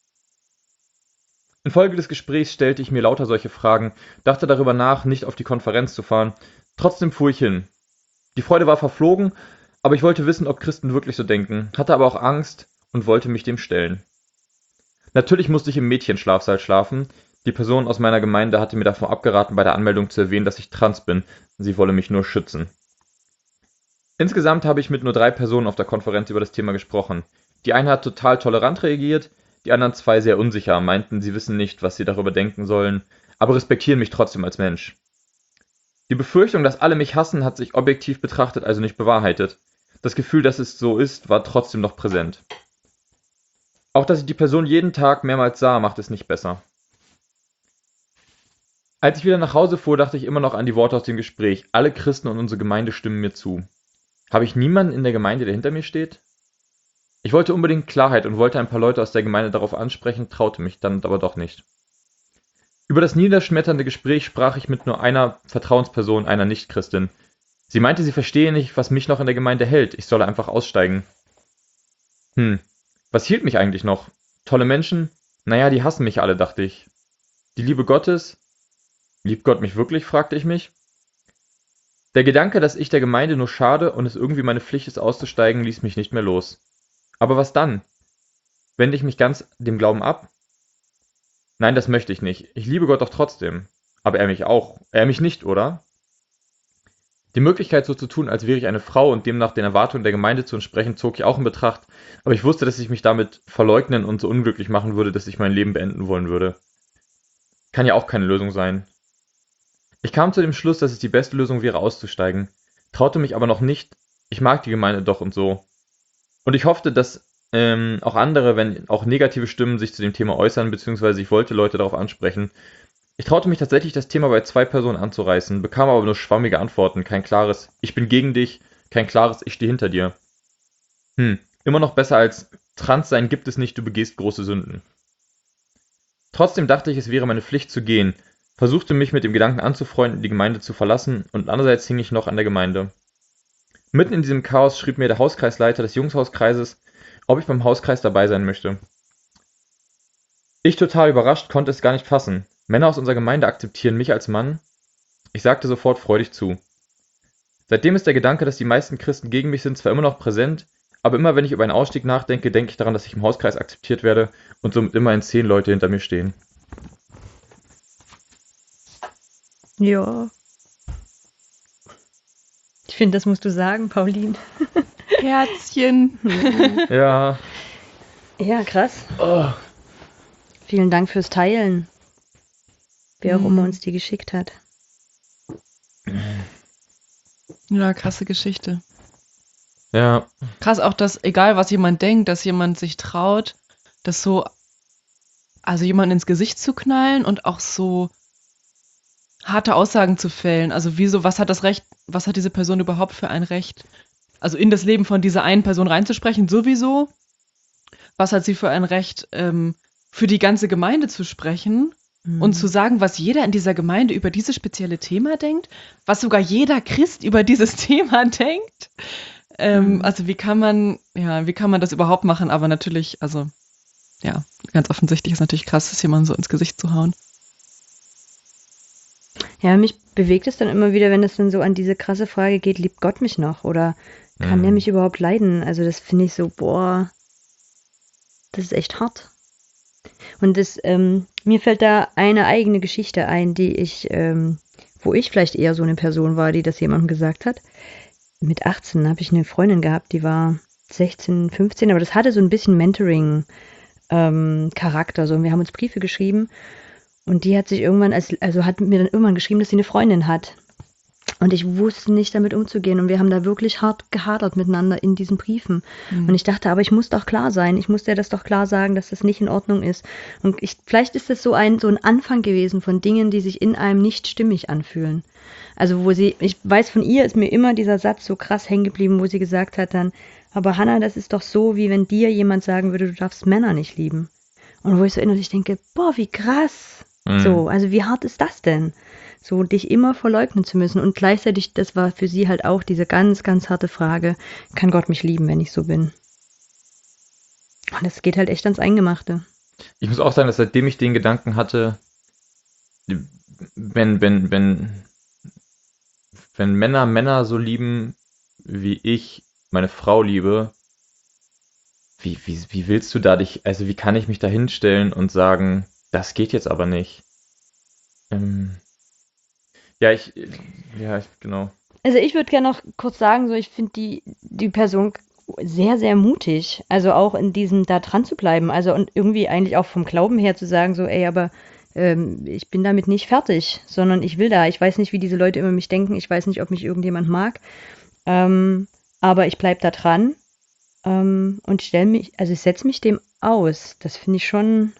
S1: Infolge des Gesprächs stellte ich mir lauter solche Fragen, dachte darüber nach, nicht auf die Konferenz zu fahren. Trotzdem fuhr ich hin. Die Freude war verflogen, aber ich wollte wissen, ob Christen wirklich so denken, hatte aber auch Angst und wollte mich dem stellen. Natürlich musste ich im Mädchenschlafsaal schlafen. Die Person aus meiner Gemeinde hatte mir davon abgeraten, bei der Anmeldung zu erwähnen, dass ich trans bin. Sie wolle mich nur schützen. Insgesamt habe ich mit nur 3 Personen auf der Konferenz über das Thema gesprochen. Die eine hat total tolerant reagiert, die anderen 2 sehr unsicher, meinten, sie wissen nicht, was sie darüber denken sollen, aber respektieren mich trotzdem als Mensch. Die Befürchtung, dass alle mich hassen, hat sich objektiv betrachtet also nicht bewahrheitet. Das Gefühl, dass es so ist, war trotzdem noch präsent. Auch dass ich die Person jeden Tag mehrmals sah, macht es nicht besser. Als ich wieder nach Hause fuhr, dachte ich immer noch an die Worte aus dem Gespräch. Alle Christen und unsere Gemeinde stimmen mir zu. Habe ich niemanden in der Gemeinde, der hinter mir steht? Ich wollte unbedingt Klarheit und wollte ein paar Leute aus der Gemeinde darauf ansprechen, traute mich dann aber doch nicht. Über das niederschmetternde Gespräch sprach ich mit nur einer Vertrauensperson, einer Nichtchristin. Sie meinte, sie verstehe nicht, was mich noch in der Gemeinde hält, ich solle einfach aussteigen. Was hielt mich eigentlich noch? Tolle Menschen? Naja, die hassen mich alle, dachte ich. Die Liebe Gottes? Liebt Gott mich wirklich, fragte ich mich. Der Gedanke, dass ich der Gemeinde nur schade und es irgendwie meine Pflicht ist, auszusteigen, ließ mich nicht mehr los. Aber was dann? Wende ich mich ganz dem Glauben ab? Nein, das möchte ich nicht. Ich liebe Gott doch trotzdem. Aber er mich auch. Er mich nicht, oder? Die Möglichkeit, so zu tun, als wäre ich eine Frau und demnach den Erwartungen der Gemeinde zu entsprechen, zog ich auch in Betracht, aber ich wusste, dass ich mich damit verleugnen und so unglücklich machen würde, dass ich mein Leben beenden wollen würde. Kann ja auch keine Lösung sein. Ich kam zu dem Schluss, dass es die beste Lösung wäre, auszusteigen, traute mich aber noch nicht. Ich mag die Gemeinde doch und so. Und ich hoffte, dass auch andere, wenn auch negative Stimmen sich zu dem Thema äußern, beziehungsweise ich wollte Leute darauf ansprechen. Ich traute mich tatsächlich, das Thema bei 2 Personen anzureißen, bekam aber nur schwammige Antworten, kein klares „Ich bin gegen dich", kein klares „Ich stehe hinter dir". Immer noch besser als „Transsein gibt es nicht, du begehst große Sünden". Trotzdem dachte ich, es wäre meine Pflicht zu gehen, versuchte mich mit dem Gedanken anzufreunden, die Gemeinde zu verlassen, und andererseits hing ich noch an der Gemeinde. Mitten in diesem Chaos schrieb mir der Hauskreisleiter des Jungshauskreises, ob ich beim Hauskreis dabei sein möchte. Ich, total überrascht, konnte es gar nicht fassen. Männer aus unserer Gemeinde akzeptieren mich als Mann? Ich sagte sofort freudig zu. Seitdem ist der Gedanke, dass die meisten Christen gegen mich sind, zwar immer noch präsent, aber immer wenn ich über einen Ausstieg nachdenke, denke ich daran, dass ich im Hauskreis akzeptiert werde und somit immerhin 10 Leute hinter mir stehen.
S3: Ja. Ich finde, das musst du sagen, Pauline.
S2: Herzchen.
S1: Ja.
S3: Ja, krass.
S1: Oh.
S3: Vielen Dank fürs Teilen. Wer auch immer uns die geschickt hat.
S2: Ja, krasse Geschichte.
S1: Ja.
S2: Krass auch, dass, egal was jemand denkt, dass jemand sich traut, das so, also jemanden ins Gesicht zu knallen und auch so harte Aussagen zu fällen. Also wieso, was hat diese Person überhaupt für ein Recht, also in das Leben von dieser einen Person reinzusprechen, sowieso. was hat sie für ein Recht, für die ganze Gemeinde zu sprechen und zu sagen, was jeder in dieser Gemeinde über dieses spezielle Thema denkt, was sogar jeder Christ über dieses Thema denkt. Also wie kann man das überhaupt machen? Aber natürlich, also ja, ganz offensichtlich ist natürlich krass, das jemandem so ins Gesicht zu hauen.
S3: Ja, mich bewegt es dann immer wieder, wenn es dann so an diese krasse Frage geht, liebt Gott mich noch? Oder kann der mich überhaupt leiden? Also das finde ich so, boah, das ist echt hart. Und mir fällt da eine eigene Geschichte ein, wo ich vielleicht eher so eine Person war, die das jemandem gesagt hat. Mit 18 habe ich eine Freundin gehabt, die war 16, 15, aber das hatte so ein bisschen Mentoring-Charakter. So. Und wir haben uns Briefe geschrieben und die hat sich irgendwann, hat mir dann irgendwann geschrieben, dass sie eine Freundin hat. Und ich wusste nicht, damit umzugehen. Und wir haben da wirklich hart gehadert miteinander in diesen Briefen. Und ich dachte, aber ich muss doch klar sein. Ich muss dir das doch klar sagen, dass das nicht in Ordnung ist. Und vielleicht ist das so ein Anfang gewesen von Dingen, die sich in einem nicht stimmig anfühlen. Also ich weiß, von ihr ist mir immer dieser Satz so krass hängen geblieben, wo sie gesagt hat dann, aber Hannah, das ist doch so, wie wenn dir jemand sagen würde, du darfst Männer nicht lieben. Und wo ich so innerlich denke, boah, wie krass. So, also wie hart ist das denn? So, dich immer verleugnen zu müssen. Und gleichzeitig, das war für sie halt auch diese ganz, ganz harte Frage, kann Gott mich lieben, wenn ich so bin? Und das geht halt echt ans Eingemachte.
S1: Ich muss auch sagen, dass seitdem ich den Gedanken hatte, wenn Männer so lieben, wie ich meine Frau liebe, wie willst du wie kann ich mich da hinstellen und sagen, das geht jetzt aber nicht? Genau.
S3: Also ich würde gerne noch kurz sagen, so ich finde die Person sehr, sehr mutig. Also auch in diesem da dran zu bleiben. Also und irgendwie eigentlich auch vom Glauben her zu sagen, so, ey, aber ich bin damit nicht fertig, sondern ich will da. Ich weiß nicht, wie diese Leute über mich denken. Ich weiß nicht, ob mich irgendjemand mag. Aber ich bleibe da dran und ich setze mich dem aus. Das finde ich schon,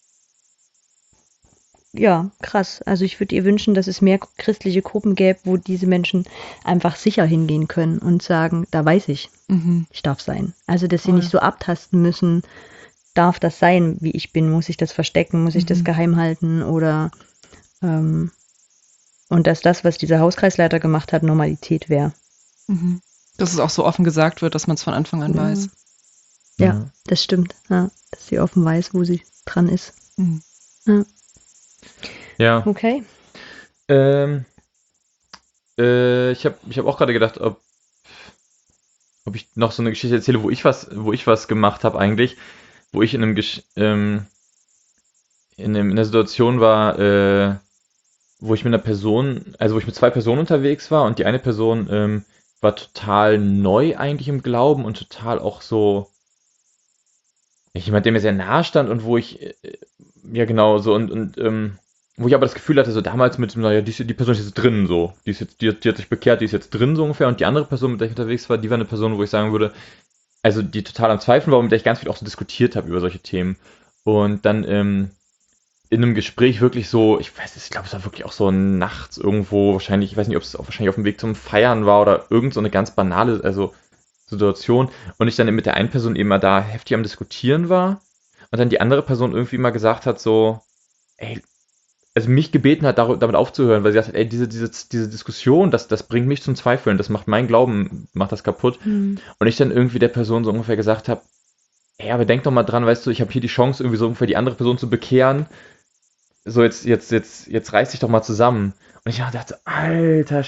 S3: ja, krass. Also ich würde ihr wünschen, dass es mehr christliche Gruppen gäbe, wo diese Menschen einfach sicher hingehen können und sagen, da weiß ich, ich darf sein. Also dass sie nicht so abtasten müssen, darf das sein, wie ich bin, muss ich das verstecken, muss ich das geheim halten oder und dass das, was dieser Hauskreisleiter gemacht hat, Normalität wäre.
S2: Dass es auch so offen gesagt wird, dass man es von Anfang an weiß.
S3: Ja, das stimmt. Ja, dass sie offen weiß, wo sie dran ist.
S1: Ja.
S3: Okay.
S1: Ich hab auch gerade gedacht, ob ich noch so eine Geschichte erzähle, wo ich was gemacht habe eigentlich, wo ich in einer Situation war, wo ich mit zwei Personen unterwegs war und die eine Person war total neu eigentlich im Glauben und total auch so jemand, der mir sehr nahe stand und wo ich wo ich aber das Gefühl hatte, so damals die Person ist jetzt drin, so. Die hat sich bekehrt, die ist jetzt drin, so ungefähr. Und die andere Person, mit der ich unterwegs war, die war eine Person, wo ich sagen würde, also die total am Zweifeln war, mit der ich ganz viel auch so diskutiert habe über solche Themen. Und dann in einem Gespräch wirklich so, ich glaube, es war wirklich auch so nachts irgendwo, wahrscheinlich, ich weiß nicht, ob es auch wahrscheinlich auf dem Weg zum Feiern war oder irgend so eine ganz banale, Situation. Und ich dann mit der einen Person eben mal da heftig am Diskutieren war. Und dann die andere Person irgendwie mal gesagt hat, so, ey, also mich gebeten hat, damit aufzuhören, weil sie gesagt hat, ey, diese Diskussion, das bringt mich zum Zweifeln, das macht mein Glauben, macht das kaputt. Und ich dann irgendwie der Person so ungefähr gesagt habe, ey, aber denk doch mal dran, weißt du, ich habe hier die Chance, irgendwie so ungefähr die andere Person zu bekehren. So, jetzt reiß dich doch mal zusammen. Und ich dachte, alter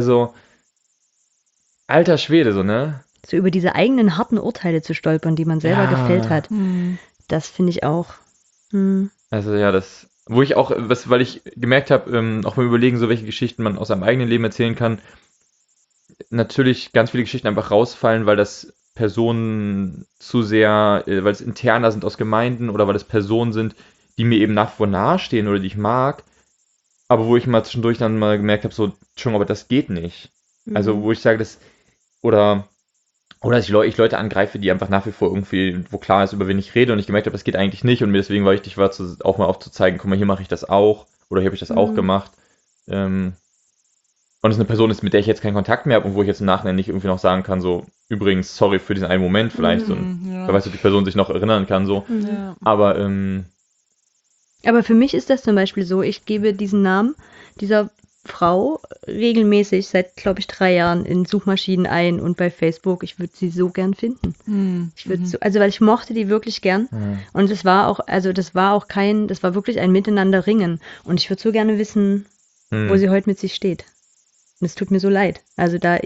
S1: Schwede, so, ne?
S3: So über diese eigenen harten Urteile zu stolpern, die man selber gefällt hat. Das finde ich auch.
S1: Also ja, wo ich auch, weil ich gemerkt habe, auch beim Überlegen, so welche Geschichten man aus seinem eigenen Leben erzählen kann, natürlich ganz viele Geschichten einfach rausfallen, weil das Personen zu sehr, weil es interner sind aus Gemeinden oder weil es Personen sind, die mir eben nach wie vor nahestehen oder die ich mag, aber wo ich mal zwischendurch dann mal gemerkt habe, so, schon, aber das geht nicht. Also wo ich sage, oder dass ich Leute angreife, die einfach nach wie vor irgendwie, wo klar ist, über wen ich rede und ich gemerkt habe, das geht eigentlich nicht und mir deswegen wichtig war, auch mal aufzuzeigen, guck mal, hier mache ich das auch oder hier habe ich das auch gemacht. Und und es eine Person ist, mit der ich jetzt keinen Kontakt mehr habe und wo ich jetzt im Nachhinein nicht irgendwie noch sagen kann, so, übrigens, sorry für diesen einen Moment vielleicht, und
S2: Ja.
S1: wer weiß, ob die Person sich noch erinnern kann, so.
S2: Ja.
S1: Aber,
S3: Aber für mich ist das zum Beispiel so, ich gebe diesen Namen dieser Frau regelmäßig seit, glaube ich, 3 Jahren in Suchmaschinen ein und bei Facebook. Ich würde sie so gern finden. Ich würde so, also weil ich mochte die wirklich gern. Und es war auch, also das war wirklich ein Miteinander ringen. Und ich würde so gerne wissen, wo sie heute mit sich steht. Und es tut mir so leid. Also da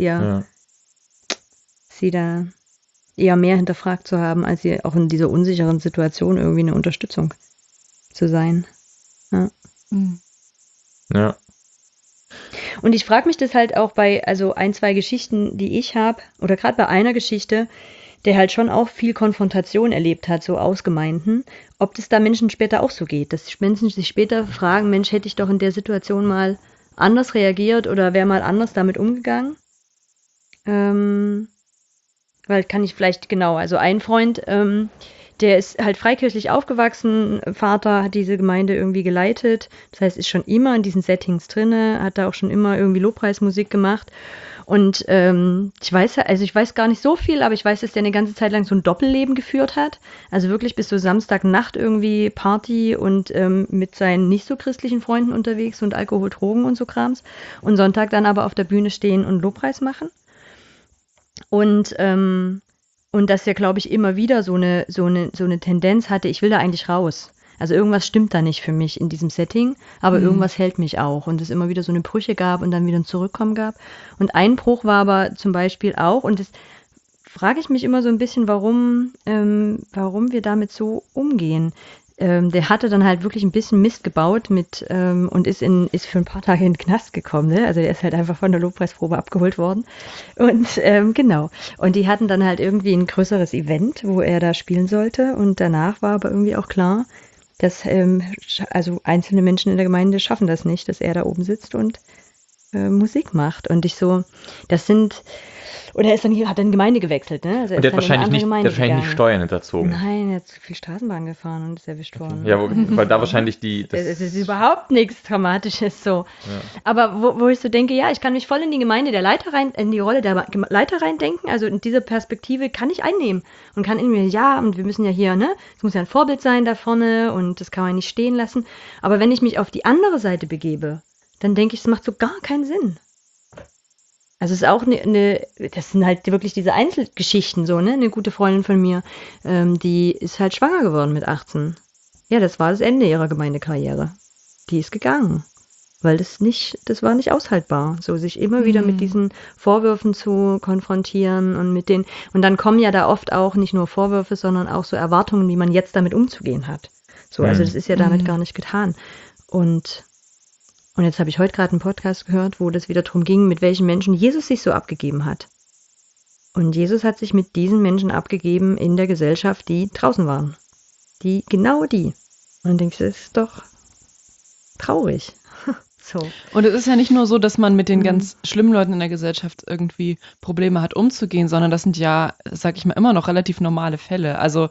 S3: sie da eher mehr hinterfragt zu haben, als sie auch in dieser unsicheren Situation irgendwie eine Unterstützung zu sein. Ja.
S1: ja.
S3: Und ich frage mich das halt auch bei, also 1, 2 Geschichten, die ich habe, oder gerade bei einer Geschichte, der halt schon auch viel Konfrontation erlebt hat, so Ausgemeinten, ob das da Menschen später auch so geht, dass Menschen sich später fragen, Mensch, hätte ich doch in der Situation mal anders reagiert oder wäre mal anders damit umgegangen? Weil kann ich vielleicht, genau, also ein Freund, der ist halt freikirchlich aufgewachsen, Vater hat diese Gemeinde irgendwie geleitet, das heißt, ist schon immer in diesen Settings drinne, hat da auch schon immer irgendwie Lobpreismusik gemacht und ich weiß gar nicht so viel, aber ich weiß, dass der eine ganze Zeit lang so ein Doppelleben geführt hat, also wirklich bis so Samstagnacht irgendwie Party und mit seinen nicht so christlichen Freunden unterwegs und Alkohol, Drogen und so Krams und Sonntag dann aber auf der Bühne stehen und Lobpreis machen. Und dass er, glaube ich, immer wieder so eine Tendenz hatte, ich will da eigentlich raus. Also irgendwas stimmt da nicht für mich in diesem Setting, aber irgendwas hält mich auch. Und es immer wieder so eine Brüche gab und dann wieder ein Zurückkommen gab. Und ein Bruch war aber zum Beispiel auch, und das frage ich mich immer so ein bisschen, warum wir damit so umgehen. Der hatte dann halt wirklich ein bisschen Mist gebaut und ist für ein paar Tage in den Knast gekommen. Ne? Also der ist halt einfach von der Lobpreisprobe abgeholt worden. Und genau. Und die hatten dann halt irgendwie ein größeres Event, wo er da spielen sollte. Und danach war aber irgendwie auch klar, dass also einzelne Menschen in der Gemeinde schaffen das nicht, dass er da oben sitzt und Musik macht. Und oder hat dann Gemeinde gewechselt, ne? Also
S1: Und der hat wahrscheinlich nicht Steuern hinterzogen.
S3: Nein, er hat zu viel Straßenbahn gefahren und ist erwischt worden.
S1: Ja, weil da wahrscheinlich
S3: Es ist überhaupt nichts Dramatisches so. Ja. Aber wo ich so denke, ja, ich kann mich voll in die Gemeinde in die Rolle der Leiter reindenken, also in diese Perspektive kann ich einnehmen und kann in mir, ja, und wir müssen ja hier, ne, es muss ja ein Vorbild sein da vorne und das kann man nicht stehen lassen. Aber wenn ich mich auf die andere Seite begebe, dann denke ich, es macht so gar keinen Sinn. Also es ist auch das sind halt wirklich diese Einzelgeschichten so, ne? Eine gute Freundin von mir, die ist halt schwanger geworden mit 18. Ja, das war das Ende ihrer Gemeindekarriere. Die ist gegangen, weil das war nicht aushaltbar, so sich immer wieder mit diesen Vorwürfen zu konfrontieren und dann kommen ja da oft auch nicht nur Vorwürfe, sondern auch so Erwartungen, wie man jetzt damit umzugehen hat. So, also das ist ja damit gar nicht getan. Und jetzt habe ich heute gerade einen Podcast gehört, wo das wieder darum ging, mit welchen Menschen Jesus sich so abgegeben hat. Und Jesus hat sich mit diesen Menschen abgegeben in der Gesellschaft, die draußen waren. Genau die. Und dann denke ich, das ist doch traurig. So.
S2: Und es ist ja nicht nur so, dass man mit den ganz schlimmen Leuten in der Gesellschaft irgendwie Probleme hat, umzugehen, sondern das sind ja, sag ich mal, immer noch relativ normale Fälle. Also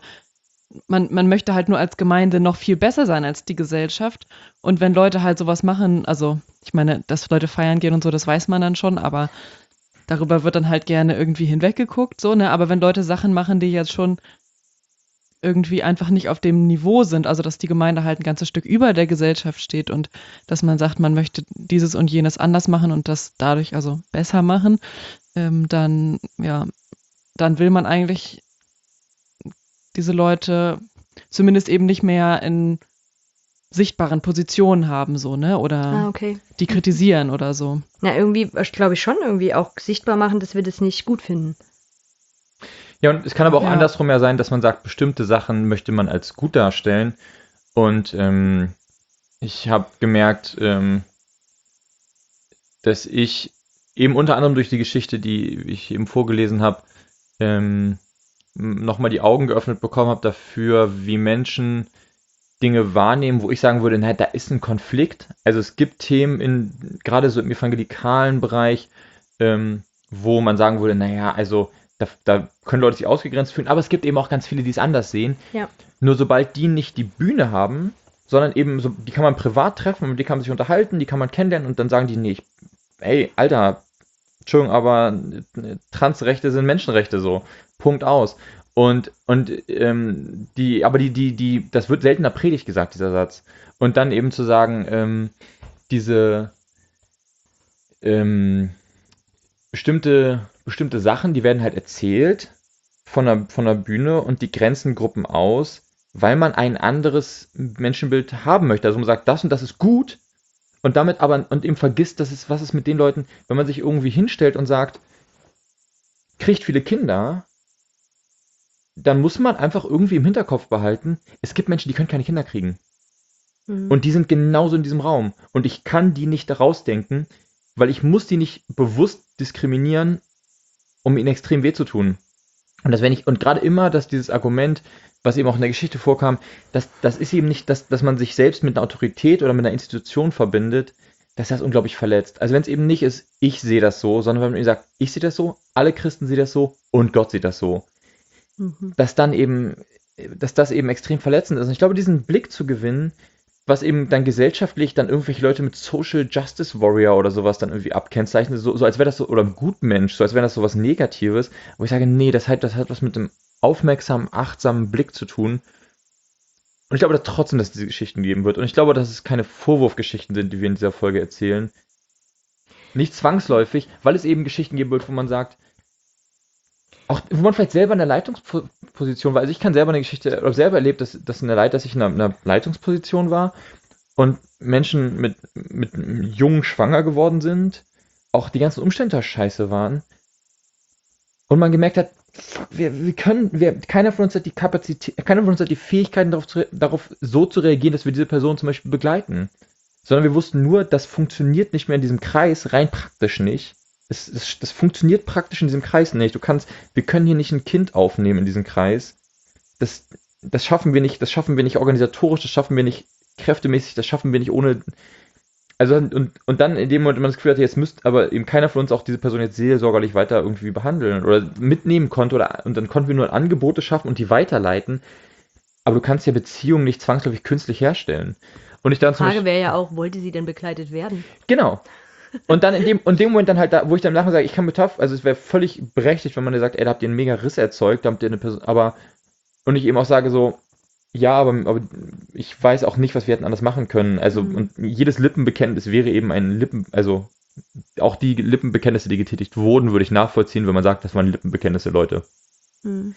S2: man möchte halt nur als Gemeinde noch viel besser sein als die Gesellschaft. Und wenn Leute halt sowas machen, also ich meine, dass Leute feiern gehen und so, das weiß man dann schon, aber darüber wird dann halt gerne irgendwie hinweggeguckt, so, ne? Aber wenn Leute Sachen machen, die jetzt schon irgendwie einfach nicht auf dem Niveau sind, also dass die Gemeinde halt ein ganzes Stück über der Gesellschaft steht und dass man sagt, man möchte dieses und jenes anders machen und das dadurch also besser machen, dann will man eigentlich diese Leute zumindest eben nicht mehr in sichtbaren Positionen haben, so, ne? Oder die kritisieren oder so.
S3: Na, irgendwie, glaube ich, schon irgendwie auch sichtbar machen, dass wir das nicht gut finden.
S1: Ja, und es kann aber auch andersrum ja sein, dass man sagt, bestimmte Sachen möchte man als gut darstellen. Und ich habe gemerkt, dass ich eben unter anderem durch die Geschichte, die ich eben vorgelesen habe, nochmal die Augen geöffnet bekommen habe dafür, wie Menschen Dinge wahrnehmen, wo ich sagen würde, da ist ein Konflikt. Also es gibt Themen gerade so im evangelikalen Bereich, wo man sagen würde, also da können Leute sich ausgegrenzt fühlen, aber es gibt eben auch ganz viele, die es anders sehen.
S3: Ja.
S1: Nur sobald die nicht die Bühne haben, sondern eben so, die kann man privat treffen, mit die kann man sich unterhalten, die kann man kennenlernen und dann sagen die, nee, ey, Alter, Entschuldigung, aber Transrechte sind Menschenrechte so. Punkt aus. Das wird seltener predigt gesagt, dieser Satz. Und dann eben zu sagen, diese ähm, bestimmte Sachen, die werden halt erzählt von der Bühne und die grenzen Gruppen aus, weil man ein anderes Menschenbild haben möchte. Also man sagt, das und das ist gut und damit aber und eben vergisst, was ist mit den Leuten, wenn man sich irgendwie hinstellt und sagt, kriegt viele Kinder, dann muss man einfach irgendwie im Hinterkopf behalten, es gibt Menschen, die können keine Kinder kriegen.
S3: Mhm.
S1: Und die sind genauso in diesem Raum. Und ich kann die nicht rausdenken, weil ich muss die nicht bewusst diskriminieren, um ihnen extrem weh zu tun. Und gerade immer, dass dieses Argument, was eben auch in der Geschichte vorkam, das ist eben nicht, dass man sich selbst mit einer Autorität oder mit einer Institution verbindet, dass das unglaublich verletzt. Also wenn es eben nicht ist, ich sehe das so, sondern wenn man eben sagt, ich sehe das so, alle Christen sehen das so und Gott sieht das so,
S3: Mhm.
S1: dass das eben extrem verletzend ist. Und ich glaube, diesen Blick zu gewinnen, was eben dann gesellschaftlich dann irgendwelche Leute mit Social Justice Warrior oder sowas dann irgendwie abkennzeichnet, so als wäre das so, oder ein Gutmensch, so als wäre das so was Negatives, wo ich sage, nee, das hat was mit einem aufmerksamen, achtsamen Blick zu tun. Und ich glaube trotzdem, dass es diese Geschichten geben wird. Und ich glaube, dass es keine Vorwurfgeschichten sind, die wir in dieser Folge erzählen. Nicht zwangsläufig, weil es eben Geschichten geben wird, wo man sagt, auch wo man vielleicht selber in der Leitungsposition war. Also ich kann selber eine Geschichte, oder selber erlebt, dass ich in einer Leitungsposition war und Menschen mit jung schwanger geworden sind, auch die ganzen Umstände da scheiße waren und man gemerkt hat, fuck, keiner von uns hat die Kapazität, keiner von uns hat die Fähigkeiten darauf so zu reagieren, dass wir diese Person zum Beispiel begleiten. Sondern wir wussten nur, das funktioniert nicht mehr in diesem Kreis, rein praktisch nicht. Das funktioniert praktisch in diesem Kreis nicht. Wir können hier nicht ein Kind aufnehmen in diesem Kreis. Das schaffen wir nicht, organisatorisch, das schaffen wir nicht kräftemäßig, das schaffen wir nicht ohne. Also, und dann in dem Moment, wenn man das Gefühl hatte, jetzt müsste aber eben keiner von uns auch diese Person jetzt seelsorgerlich weiter irgendwie behandeln oder mitnehmen konnte und dann konnten wir nur Angebote schaffen und die weiterleiten. Aber du kannst ja Beziehungen nicht zwangsläufig künstlich herstellen. Und ich dann
S3: Die Frage wäre ja auch, wollte sie denn begleitet werden?
S1: Genau. Und dann in dem Moment dann halt wo ich dann nachher sage, ich kann also es wäre völlig berechtigt, wenn man sagt, ey, da habt ihr einen mega Riss erzeugt, da habt ihr eine Person, und ich eben auch sage so, ja, aber ich weiß auch nicht, was wir hätten anders machen können. Also, und jedes Lippenbekenntnis wäre eben also auch die Lippenbekenntnisse, die getätigt wurden, würde ich nachvollziehen, wenn man sagt, das waren Lippenbekenntnisse, Leute.
S3: Mhm.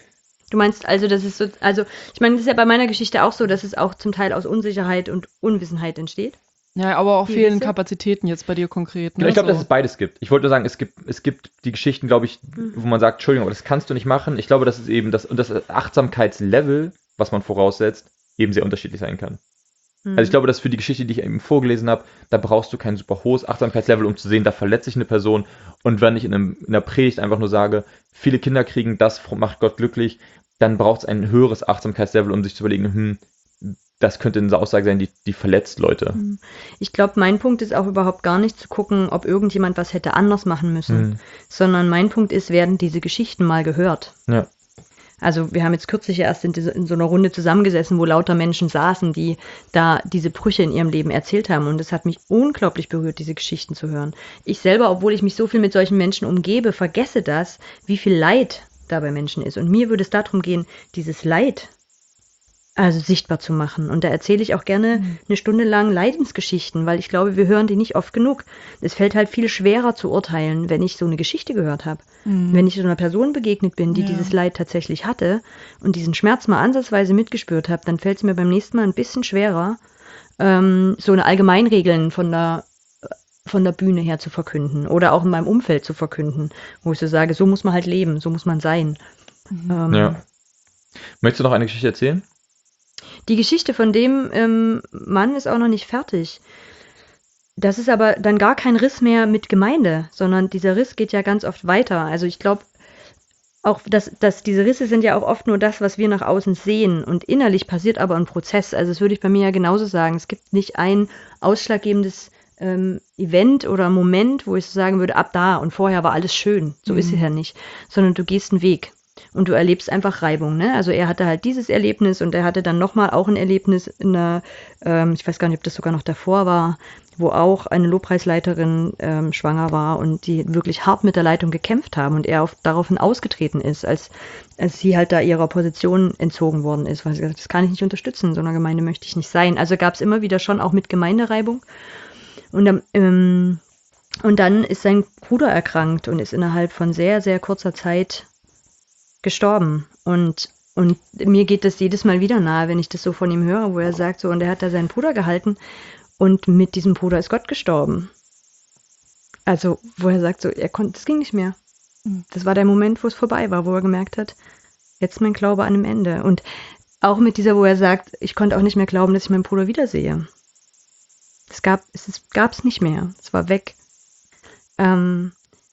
S3: Du meinst also, das ist so, also ich meine, das ist ja bei meiner Geschichte auch so, dass es auch zum Teil aus Unsicherheit und Unwissenheit entsteht.
S2: Ja, aber auch
S3: Wie
S2: fehlenden
S3: ist das?
S2: Kapazitäten jetzt bei dir konkret.
S1: Ich glaube, dass es beides gibt. Ich wollte nur sagen, es gibt die Geschichten, glaube ich, wo man sagt, Entschuldigung, aber das kannst du nicht machen. Ich glaube, dass es eben das Achtsamkeitslevel, was man voraussetzt, eben sehr unterschiedlich sein kann. Also ich glaube, dass für die Geschichte, die ich eben vorgelesen habe, da brauchst du kein super hohes Achtsamkeitslevel, um zu sehen, da verletzt sich eine Person. Und wenn ich in einer Predigt einfach nur sage, viele Kinder kriegen, das macht Gott glücklich, dann braucht es ein höheres Achtsamkeitslevel, um sich zu überlegen, das könnte eine Aussage sein, die verletzt Leute.
S3: Ich glaube, mein Punkt ist auch überhaupt gar nicht zu gucken, ob irgendjemand was hätte anders machen müssen, sondern mein Punkt ist, werden diese Geschichten mal gehört?
S1: Ja.
S3: Also wir haben jetzt kürzlich erst in so einer Runde zusammengesessen, wo lauter Menschen saßen, die da diese Brüche in ihrem Leben erzählt haben. Und es hat mich unglaublich berührt, diese Geschichten zu hören. Ich selber, obwohl ich mich so viel mit solchen Menschen umgebe, vergesse das, wie viel Leid da bei Menschen ist. Und mir würde es darum gehen, dieses Leid also sichtbar zu machen. Und da erzähle ich auch gerne eine Stunde lang Leidensgeschichten, weil ich glaube, wir hören die nicht oft genug. Es fällt halt viel schwerer zu urteilen, wenn ich so eine Geschichte gehört habe. Wenn ich so einer Person begegnet bin, die dieses Leid tatsächlich hatte und diesen Schmerz mal ansatzweise mitgespürt habe, dann fällt es mir beim nächsten Mal ein bisschen schwerer, so eine Allgemeinregeln von der Bühne her zu verkünden oder auch in meinem Umfeld zu verkünden, wo ich so sage, so muss man halt leben, so muss man sein.
S1: Ja. Möchtest du noch eine Geschichte erzählen?
S3: Die Geschichte von dem Mann ist auch noch nicht fertig. Das ist aber dann gar kein Riss mehr mit Gemeinde, sondern dieser Riss geht ja ganz oft weiter. Also ich glaube auch, dass diese Risse sind ja auch oft nur das, was wir nach außen sehen. Und innerlich passiert aber ein Prozess. Also das würde ich bei mir ja genauso sagen. Es gibt nicht ein ausschlaggebendes Event oder Moment, wo ich so sagen würde, ab da und vorher war alles schön. So ist es ja nicht. Sondern du gehst einen Weg. Und du erlebst einfach Reibung, ne? Also er hatte halt dieses Erlebnis und er hatte dann nochmal auch ein Erlebnis in einer, ich weiß gar nicht, ob das sogar noch davor war, wo auch eine Lobpreisleiterin schwanger war und die wirklich hart mit der Leitung gekämpft haben und er daraufhin ausgetreten ist, als sie halt da ihrer Position entzogen worden ist, weil sie gesagt hat, das kann ich nicht unterstützen, in so einer Gemeinde möchte ich nicht sein. Also gab es immer wieder schon auch mit Gemeindereibung. Und dann ist sein Bruder erkrankt und ist innerhalb von sehr, sehr kurzer Zeit gestorben. Und mir geht das jedes Mal wieder nahe, wenn ich das so von ihm höre, wo er sagt, so, und er hat da seinen Bruder gehalten und mit diesem Bruder ist Gott gestorben. Also, wo er sagt, so, das ging nicht mehr. Das war der Moment, wo es vorbei war, wo er gemerkt hat, jetzt ist mein Glaube an dem Ende. Und auch mit dieser, wo er sagt, ich konnte auch nicht mehr glauben, dass ich meinen Bruder wiedersehe. Es gab's nicht mehr. Es war weg. Und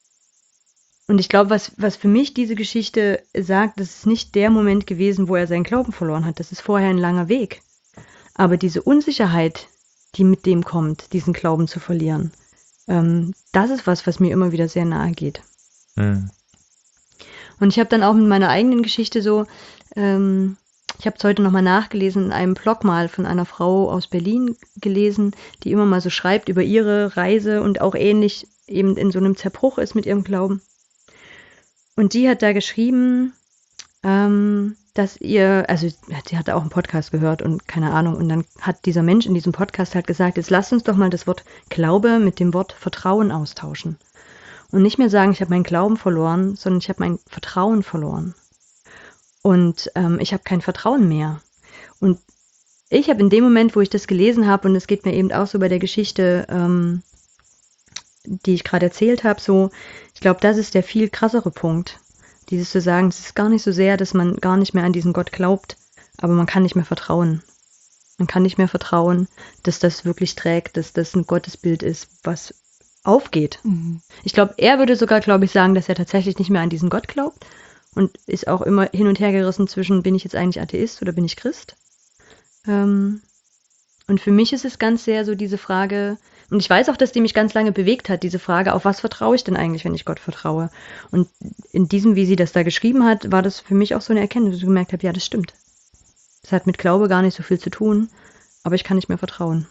S3: ich glaube, was für mich diese Geschichte sagt, das ist nicht der Moment gewesen, wo er seinen Glauben verloren hat. Das ist vorher ein langer Weg. Aber diese Unsicherheit, die mit dem kommt, diesen Glauben zu verlieren, das ist was mir immer wieder sehr nahe geht.
S1: Mhm.
S3: Und ich habe dann auch mit meiner eigenen Geschichte so, ich habe es heute nochmal nachgelesen, in einem Blog mal von einer Frau aus Berlin gelesen, die immer mal so schreibt über ihre Reise und auch ähnlich eben in so einem Zerbruch ist mit ihrem Glauben. Und die hat da geschrieben, dass sie hatte auch einen Podcast gehört und keine Ahnung, und dann hat dieser Mensch in diesem Podcast halt gesagt, jetzt lasst uns doch mal das Wort Glaube mit dem Wort Vertrauen austauschen. Und nicht mehr sagen, ich habe meinen Glauben verloren, sondern ich habe mein Vertrauen verloren. Und ich habe kein Vertrauen mehr. Und ich habe in dem Moment, wo ich das gelesen habe, und es geht mir eben auch so bei der Geschichte, die ich gerade erzählt habe, so, ich glaube, das ist der viel krassere Punkt. Dieses zu sagen, es ist gar nicht so sehr, dass man gar nicht mehr an diesen Gott glaubt, aber man kann nicht mehr vertrauen. Man kann nicht mehr vertrauen, dass das wirklich trägt, dass das ein Gottesbild ist, was aufgeht. Mhm. Ich glaube, er würde sogar, glaube ich, sagen, dass er tatsächlich nicht mehr an diesen Gott glaubt und ist auch immer hin und her gerissen zwischen, bin ich jetzt eigentlich Atheist oder bin ich Christ? Und für mich ist es ganz sehr so diese Frage, und ich weiß auch, dass die mich ganz lange bewegt hat, diese Frage, auf was vertraue ich denn eigentlich, wenn ich Gott vertraue? Und in diesem, wie sie das da geschrieben hat, war das für mich auch so eine Erkenntnis, dass ich gemerkt habe, ja, das stimmt. Das hat mit Glaube gar nicht so viel zu tun, aber ich kann nicht mehr vertrauen.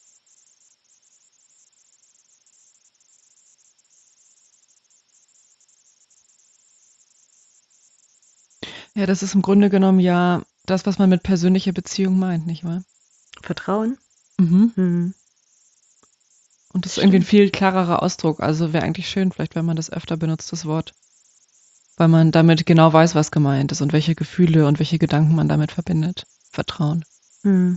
S2: Ja, das ist im Grunde genommen ja das, was man mit persönlicher Beziehung meint, nicht wahr?
S3: Vertrauen?
S2: Mhm. Mhm. Und das ist irgendwie ein viel klarerer Ausdruck. Also wäre eigentlich schön, vielleicht, wenn man das öfter benutzt, das Wort. Weil man damit genau weiß, was gemeint ist und welche Gefühle und welche Gedanken man damit verbindet. Vertrauen.
S3: Mhm.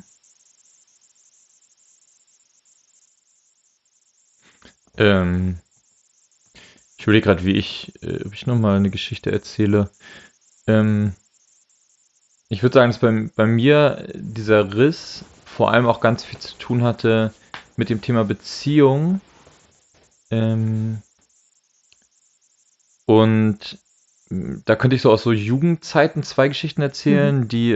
S1: Ich überlege gerade, ob ich nochmal eine Geschichte erzähle. Ich würde sagen, dass bei mir dieser Riss vor allem auch ganz viel zu tun hatte mit dem Thema Beziehung. Und da könnte ich so aus so Jugendzeiten 2 Geschichten erzählen, die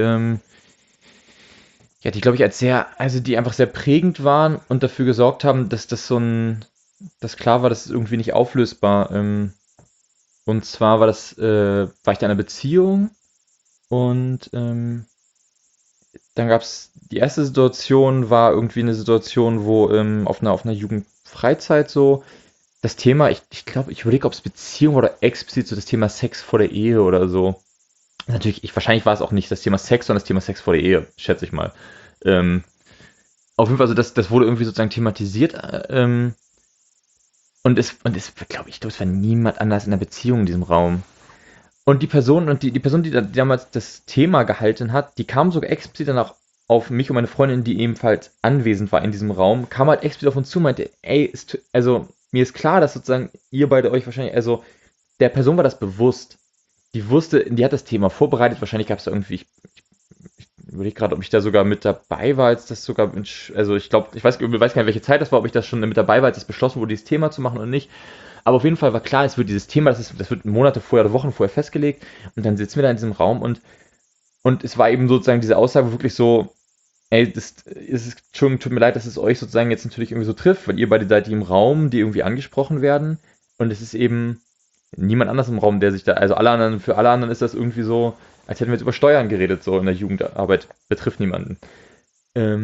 S1: glaube ich die einfach sehr prägend waren und dafür gesorgt haben, dass dass klar war, das ist irgendwie nicht auflösbar. Und zwar war ich da in einer Beziehung und dann gab es die erste Situation, war irgendwie eine Situation, wo auf einer Jugendfreizeit so das Thema, ich glaube, ich überlege, ob es Beziehung oder explizit so das Thema Sex vor der Ehe oder so. Natürlich, wahrscheinlich war es auch nicht das Thema Sex, sondern das Thema Sex vor der Ehe, schätze ich mal. Auf jeden Fall, also das wurde irgendwie sozusagen thematisiert. Und es glaube ich, es war niemand anders in der Beziehung in diesem Raum. Und die Person, die damals das Thema gehalten hat, die kam sogar explizit danach auf mich und meine Freundin, die ebenfalls anwesend war in diesem Raum, kam halt explizit auf uns zu und meinte, ey, mir ist klar, dass sozusagen ihr beide euch wahrscheinlich, also der Person war das bewusst. Die hat das Thema vorbereitet, wahrscheinlich gab es da irgendwie, ich überlege gerade, ob ich da sogar mit dabei war, als das sogar, also ich glaube, ich weiß gar nicht, welche Zeit das war, ob ich das schon mit dabei war, als es beschlossen wurde, dieses Thema zu machen oder nicht. Aber auf jeden Fall war klar, es wird dieses Thema, das wird Monate vorher oder Wochen vorher festgelegt und dann sitzen wir da in diesem Raum und es war eben sozusagen diese Aussage wirklich so, ey, Entschuldigung, tut mir leid, dass es euch sozusagen jetzt natürlich irgendwie so trifft, weil ihr beide seid die im Raum, die irgendwie angesprochen werden und es ist eben niemand anders im Raum, der sich da, also für alle anderen ist das irgendwie so, als hätten wir jetzt über Steuern geredet, so in der Jugendarbeit, betrifft niemanden.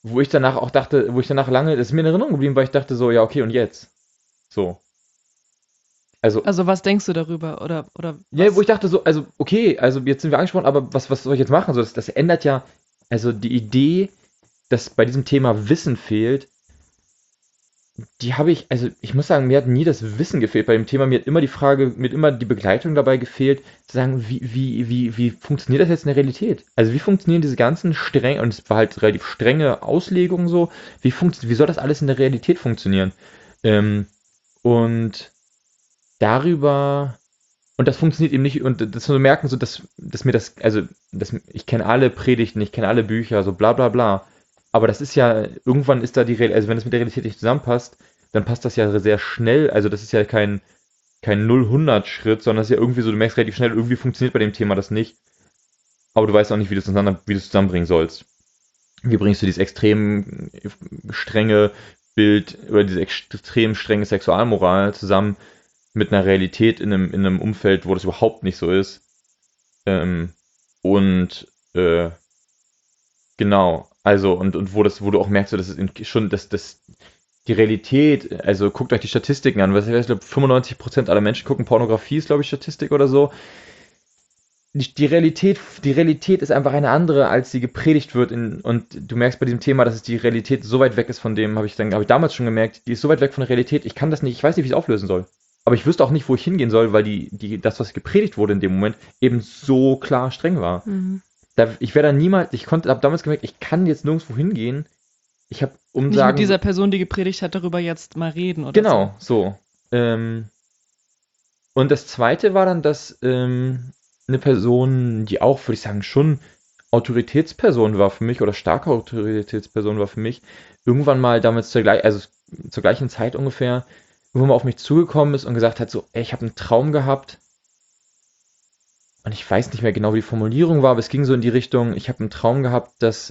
S1: wo ich danach auch dachte, wo ich danach lange, das ist mir in Erinnerung geblieben, weil ich dachte so, ja, okay, und jetzt? So. Also,
S2: Also was denkst du darüber? Oder
S1: ja, wo
S2: was?
S1: ich dachte so, also, okay, also jetzt sind wir angesprochen, aber was soll ich jetzt machen? So, das ändert ja, also die Idee, dass bei diesem Thema Wissen fehlt, die habe ich, also ich muss sagen, mir hat nie das Wissen gefehlt bei dem Thema, mir hat immer die Frage, mir hat immer die Begleitung dabei gefehlt, zu sagen, wie funktioniert das jetzt in der Realität? Also wie funktionieren diese ganzen streng, und es war halt relativ strenge Auslegungen so, wie soll das alles in der Realität funktionieren? Ähm, und darüber, und das funktioniert eben nicht, und das zu merken, so, dass mir das, also, ich kenne alle Predigten, ich kenne alle Bücher, so bla bla bla. Aber das ist ja, irgendwann ist da die Realität, also wenn es mit der Realität nicht zusammenpasst, dann passt das ja sehr schnell. Also das ist ja kein 0-100-Schritt, sondern das ist ja irgendwie so, du merkst relativ schnell, irgendwie funktioniert bei dem Thema das nicht. Aber du weißt auch nicht, wie du es zusammenbringen sollst. Wie bringst du dieses extrem strenge Bild oder diese extrem strenge Sexualmoral zusammen mit einer Realität in einem Umfeld, wo das überhaupt nicht so ist. Ähm, und genau, also und wo du auch merkst, so, dass es schon, dass die Realität, also guckt euch die Statistiken an, was ich glaube, 95% aller Menschen gucken Pornografie, ist glaube ich Statistik oder so. Die Realität ist einfach eine andere, als sie gepredigt wird und du merkst bei diesem Thema, dass es die Realität so weit weg ist von dem, habe ich damals schon gemerkt, die ist so weit weg von der Realität, ich kann das nicht, ich weiß nicht, wie ich es auflösen soll. Aber ich wüsste auch nicht, wo ich hingehen soll, weil das, was gepredigt wurde in dem Moment, eben so klar streng war.
S3: Mhm.
S1: Ich wäre da niemals, habe damals gemerkt, ich kann jetzt nirgendwo hingehen. Ich habe
S2: Nicht mit dieser Person, die gepredigt hat, darüber jetzt mal reden oder
S1: genau, so. Und das zweite war dann, dass eine Person, die auch, würde ich sagen, schon Autoritätsperson war für mich oder starke Autoritätsperson war für mich, irgendwann mal damals zur gleichen Zeit ungefähr, irgendwann mal auf mich zugekommen ist und gesagt hat, so, ey, ich habe einen Traum gehabt. Und ich weiß nicht mehr genau, wie die Formulierung war, aber es ging so in die Richtung, ich habe einen Traum gehabt, dass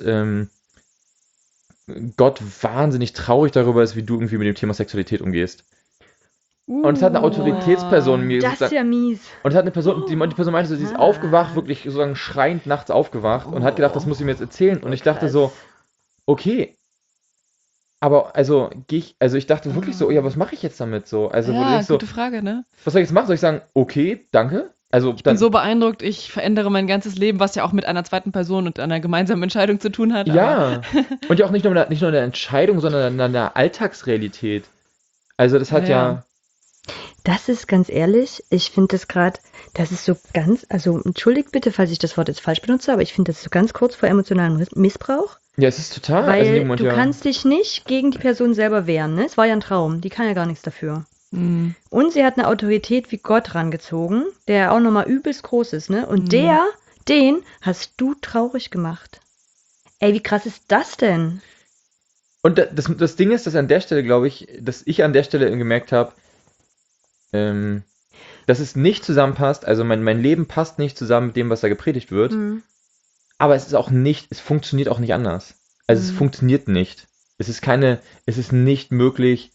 S1: Gott wahnsinnig traurig darüber ist, wie du irgendwie mit dem Thema Sexualität umgehst. Und es hat eine Autoritätsperson mir
S3: Das ist
S1: gesagt,
S3: ja mies.
S1: und es hat eine Person, die Person meinte, so, sie ist aufgewacht, wirklich sozusagen schreiend nachts aufgewacht und hat gedacht, das muss ich mir jetzt erzählen. Und ich dachte so, okay, aber ich dachte wirklich so, ja, was mache ich jetzt damit so? Also wo du
S2: Ja,
S1: denkst so,
S2: gute Frage, ne?
S1: was soll ich jetzt machen? Soll ich sagen, okay, danke? Also
S2: Ich bin so beeindruckt, ich verändere mein ganzes Leben, was ja auch mit einer zweiten Person und einer gemeinsamen Entscheidung zu tun hat.
S1: ja, und ja auch nicht nur in der Entscheidung, sondern in der Alltagsrealität. Also das hat
S2: Ja.
S3: Das ist ganz ehrlich, ich finde das gerade, das ist so ganz, also entschuldigt bitte, falls ich das Wort jetzt falsch benutze, aber ich finde das so ganz kurz vor emotionalem Missbrauch,
S1: ja, es ist total, also in dem
S3: weil
S1: Moment,
S3: du
S1: ja.
S3: kannst dich nicht gegen die Person selber wehren, ne? Es war ja ein Traum, die kann ja gar nichts dafür.
S2: Hm.
S3: Und sie hat eine Autorität wie Gott rangezogen, der auch nochmal übelst groß ist, ne? Und
S2: Mhm.
S3: den hast du traurig gemacht. Ey, wie krass ist das denn?
S1: Und das Ding ist, dass an der Stelle, glaube ich, dass ich an der Stelle gemerkt habe, dass es nicht zusammenpasst, also mein Leben passt nicht zusammen mit dem, was da gepredigt wird,
S3: Mhm.
S1: aber es funktioniert auch nicht anders. Also es
S3: Mhm.
S1: funktioniert nicht. Es ist nicht möglich,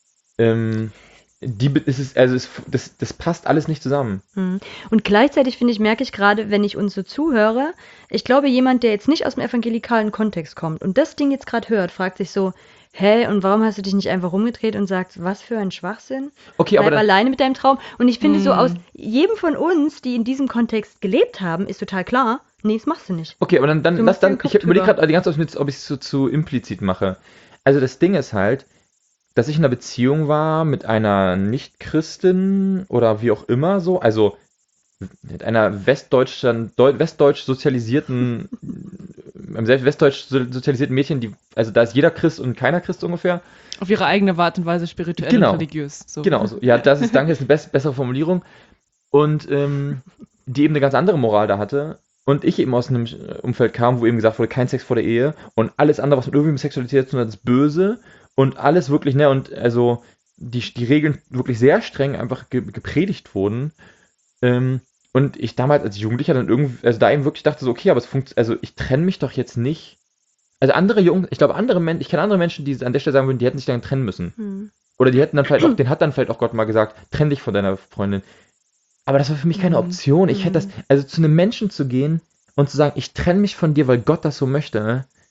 S1: das passt alles nicht zusammen.
S3: Mhm. Und gleichzeitig merke ich gerade, wenn ich uns so zuhöre, ich glaube, jemand, der jetzt nicht aus dem evangelikalen Kontext kommt und das Ding jetzt gerade hört, fragt sich so, hä, und warum hast du dich nicht einfach rumgedreht und sagst, was für ein Schwachsinn?
S1: Okay, aber
S3: Bleib
S1: dann,
S3: alleine mit deinem Traum. Und ich finde so
S2: Mhm.
S3: aus jedem von uns, die in diesem Kontext gelebt haben, ist total klar, nee, das machst du nicht.
S1: okay, aber dann
S3: Du machst dir den Kopf
S1: ich überlege
S3: drüber.
S1: gerade die ganze Zeit, ob ich es so zu implizit mache. Also das Ding ist halt, dass ich in einer Beziehung war mit einer Nicht-Christin oder wie auch immer so, also mit einer westdeutsch sozialisierten, einem westdeutsch sozialisierten Mädchen, also da ist jeder Christ und keiner Christ ungefähr.
S2: Auf ihre eigene Art und Weise spirituell
S1: Genau.
S2: und religiös. So.
S1: Genau so. Ja, danke, ist eine bessere Formulierung. Und die eben eine ganz andere Moral da hatte. Und ich eben aus einem Umfeld kam, wo eben gesagt wurde, kein Sex vor der Ehe und alles andere, was mit irgendwie mit Sexualität zu tun hat, ist böse und alles wirklich, ne, und also die Regeln wirklich sehr streng einfach gepredigt wurden. Und ich damals als Jugendlicher dann irgendwie, also da eben wirklich dachte so, okay, aber also ich trenne mich doch jetzt nicht. Also ich glaube andere Menschen, ich kenne andere Menschen, die an der Stelle sagen würden, die hätten sich dann trennen müssen.
S3: Hm.
S1: Oder die hätten dann vielleicht auch, den hat dann vielleicht auch Gott mal gesagt, trenn dich von deiner Freundin. Aber das war für mich keine
S2: Mhm.
S1: Option. Ich hätte also zu einem Menschen zu gehen und zu sagen, ich trenne mich von dir, weil Gott das so möchte, ne?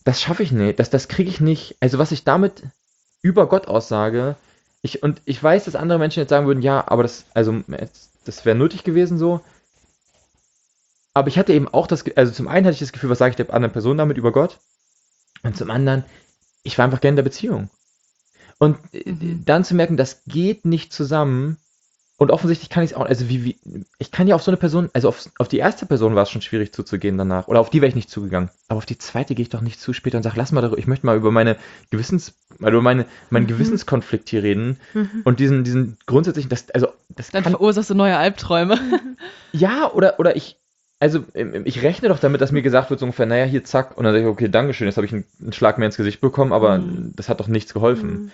S1: das schaffe ich nicht, das kriege ich nicht. Also was ich damit über Gott aussage, ich weiß, dass andere Menschen jetzt sagen würden, ja, aber das wäre nötig gewesen so. Aber ich hatte eben auch also zum einen hatte ich das Gefühl, was sage ich der anderen Person damit über Gott? Und zum anderen, ich war einfach gerne in der Beziehung. Und dann zu merken, das geht nicht zusammen. Und offensichtlich kann ich es auch, also ich kann ja auf so eine Person, also auf die erste Person war es schon schwierig zuzugehen danach. Oder auf die wäre ich nicht zugegangen. Aber auf die zweite gehe ich doch nicht zu später und sage, lass mal darüber, ich möchte mal über meinen Gewissenskonflikt hier reden. Und diesen grundsätzlichen, das
S2: Dann verursachst du neue Albträume.
S1: ja, oder ich rechne doch damit, dass mir gesagt wird, so ungefähr, naja, hier, zack, und dann sage ich, okay, Dankeschön, jetzt habe ich einen Schlag mehr ins Gesicht bekommen, aber das hat doch nichts geholfen.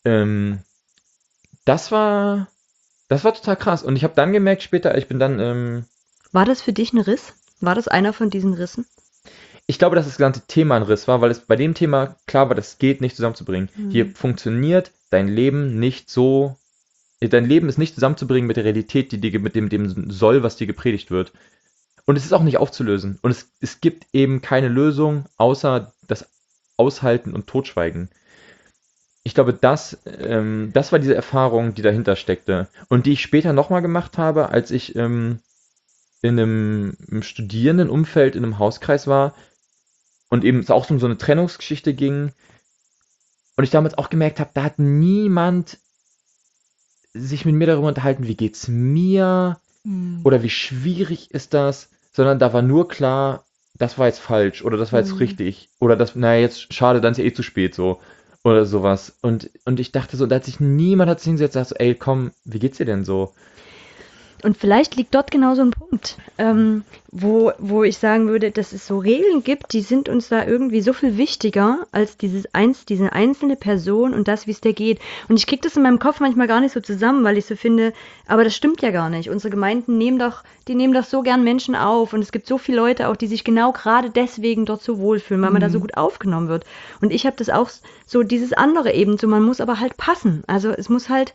S1: Das war total krass. Und ich habe dann gemerkt später, ich bin dann,
S3: War das für dich ein Riss? War das einer von diesen Rissen?
S1: ich glaube, dass das gesamte Thema ein Riss war, weil es bei dem Thema klar war, das geht nicht zusammenzubringen. Hier funktioniert dein Leben nicht so, dein Leben ist nicht zusammenzubringen mit der Realität, mit dem Soll, was dir gepredigt wird. Und es ist auch nicht aufzulösen. Und es gibt eben keine Lösung, außer das Aushalten und Totschweigen. Ich glaube, das war diese Erfahrung, die dahinter steckte. Und die ich später nochmal gemacht habe, als ich in einem Studierendenumfeld, in einem Hauskreis war und eben es auch um so eine Trennungsgeschichte ging. Und ich damals auch gemerkt habe, da hat niemand sich mit mir darüber unterhalten, wie geht's mir oder wie schwierig ist das, sondern da war nur klar, das war jetzt falsch oder das war jetzt richtig oder naja, jetzt schade, dann ist ja eh zu spät so oder sowas. Und ich dachte so, niemand hat sich hingesetzt und gesagt so, ey, komm, wie geht's dir denn so?
S3: Und vielleicht liegt dort genau so ein Punkt, wo ich sagen würde, dass es so Regeln gibt, die sind uns da irgendwie so viel wichtiger als diese einzelne Person und das, wie es dir geht. Und ich kriege das in meinem Kopf manchmal gar nicht so zusammen, weil ich so finde, aber das stimmt ja gar nicht. Unsere Gemeinden nehmen doch so gern Menschen auf und es gibt so viele Leute auch, die sich genau gerade deswegen dort so wohlfühlen, weil man da so gut aufgenommen wird. Und ich habe das auch so, dieses andere eben so, man muss aber halt passen. Also es muss halt...